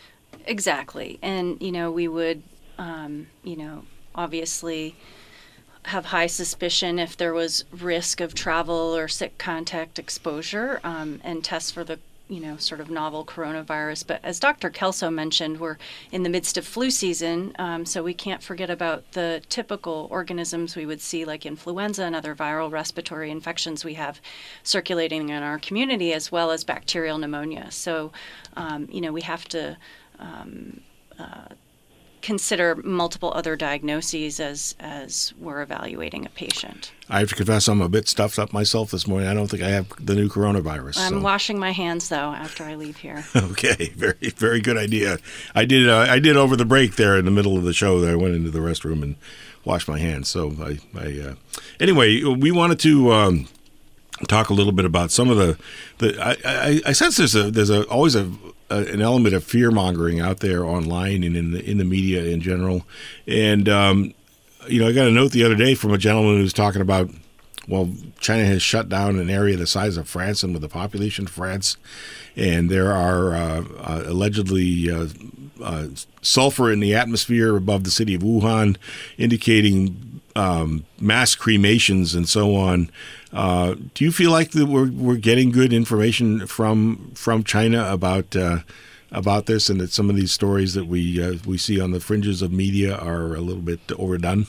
Exactly, and you know we would um, you know obviously have high suspicion if there was risk of travel or sick contact exposure, um, and test for the, you know, sort of novel coronavirus. But as Doctor Kelso mentioned, we're in the midst of flu season, um, so we can't forget about the typical organisms we would see like influenza and other viral respiratory infections we have circulating in our community, as well as bacterial pneumonia. So, um, you know, we have to um, uh, consider multiple other diagnoses as as we're evaluating a patient. I have to confess I'm a bit stuffed up myself this morning. I don't think I have the new coronavirus. I'm so. washing my hands, though, after I leave here. Okay, very, very good idea. I did uh, I did over the break there in the middle of the show there. I went into the restroom and washed my hands. So I, I uh, anyway, we wanted to um, talk a little bit about some of the, the I, I, I sense there's a there's a always a Uh, an element of fear mongering out there online and in the in the media in general, and um, you know, I got a note the other day from a gentleman who was talking about, well, China has shut down an area the size of France and with the population of France, and there are uh, uh, allegedly uh, uh, sulfur in the atmosphere above the city of Wuhan, indicating um, mass cremations and so on. Uh, do you feel like that we're we're getting good information from from China about uh, about this, and that some of these stories that we uh, we see on the fringes of media are a little bit overdone?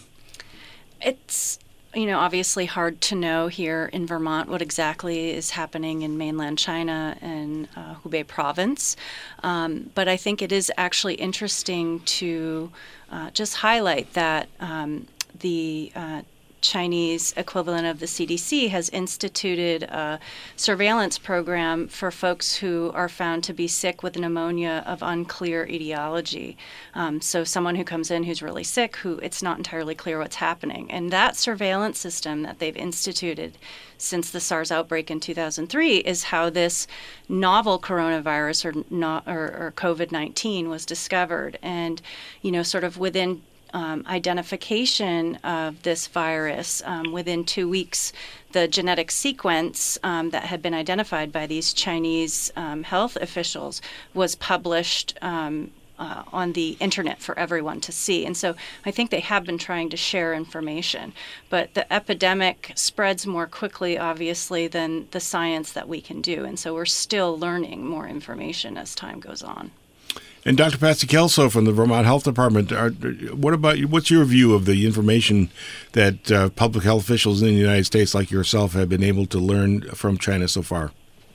It's, you know, obviously hard to know here in Vermont what exactly is happening in mainland China and uh, Hubei province. Um, but I think it is actually interesting to uh, just highlight that um, the uh, Chinese equivalent of the C D C has instituted a surveillance program for folks who are found to be sick with pneumonia of unclear etiology. Um, so someone who comes in who's really sick, who it's not entirely clear what's happening. And that surveillance system that they've instituted since the SARS outbreak in two thousand three is how this novel coronavirus or, no, or, or COVID nineteen was discovered. And, you know, sort of within Um, identification of this virus, um, within two weeks, the genetic sequence um, that had been identified by these Chinese um, health officials was published um, uh, on the internet for everyone to see. And so I think they have been trying to share information. But the epidemic spreads more quickly, obviously, than the science that we can do. And so we're still learning more information as time goes on. And Doctor Patsy Kelso from the Vermont Health Department, are, what about what's your view of the information that uh, public health officials in the United States like yourself have been able to learn from China so far?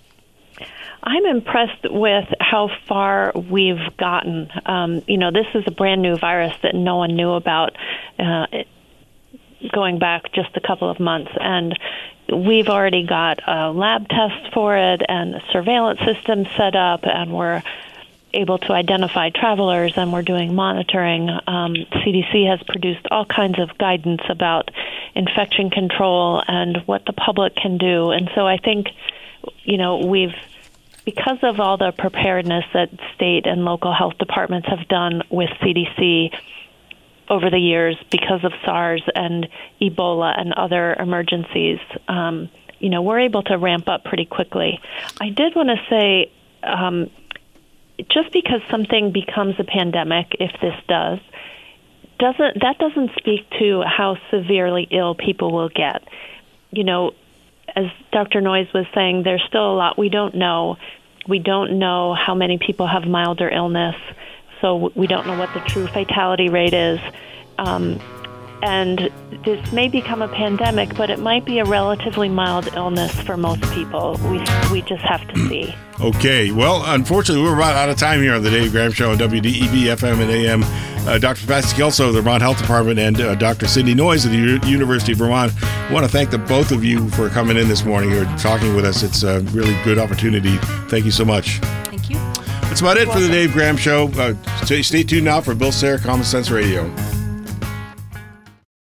I'm impressed with how far we've gotten. Um, you know, this is a brand new virus that no one knew about uh, going back just a couple of months. And we've already got a lab test for it and a surveillance system set up, and we're able to identify travelers, and we're doing monitoring. Um, C D C has produced all kinds of guidance about infection control and what the public can do. And so I think, you know, we've, because of all the preparedness that state and local health departments have done with C D C over the years because of SARS and Ebola and other emergencies, um, you know, we're able to ramp up pretty quickly. I did want to say, um, just because something becomes a pandemic, if this does, doesn't that doesn't speak to how severely ill people will get. You know, as Doctor Noyes was saying, there's still a lot we don't know. We don't know how many people have milder illness, so we don't know what the true fatality rate is. Um, and this may become a pandemic, but it might be a relatively mild illness for most people. We we just have to see. Okay. Well, unfortunately, we're about out of time here on the Dave Graham Show on W D E V F M and A M. Uh, Doctor Patsy Kelso of the Vermont Health Department and uh, Doctor Cindy Noyes of the U- University of Vermont. I want to thank the both of you for coming in this morning or talking with us. It's a really good opportunity. Thank you so much. Thank you. That's about it for the Dave Graham Show. Uh, stay, stay tuned now for Bill Sayre, Common Sense Radio.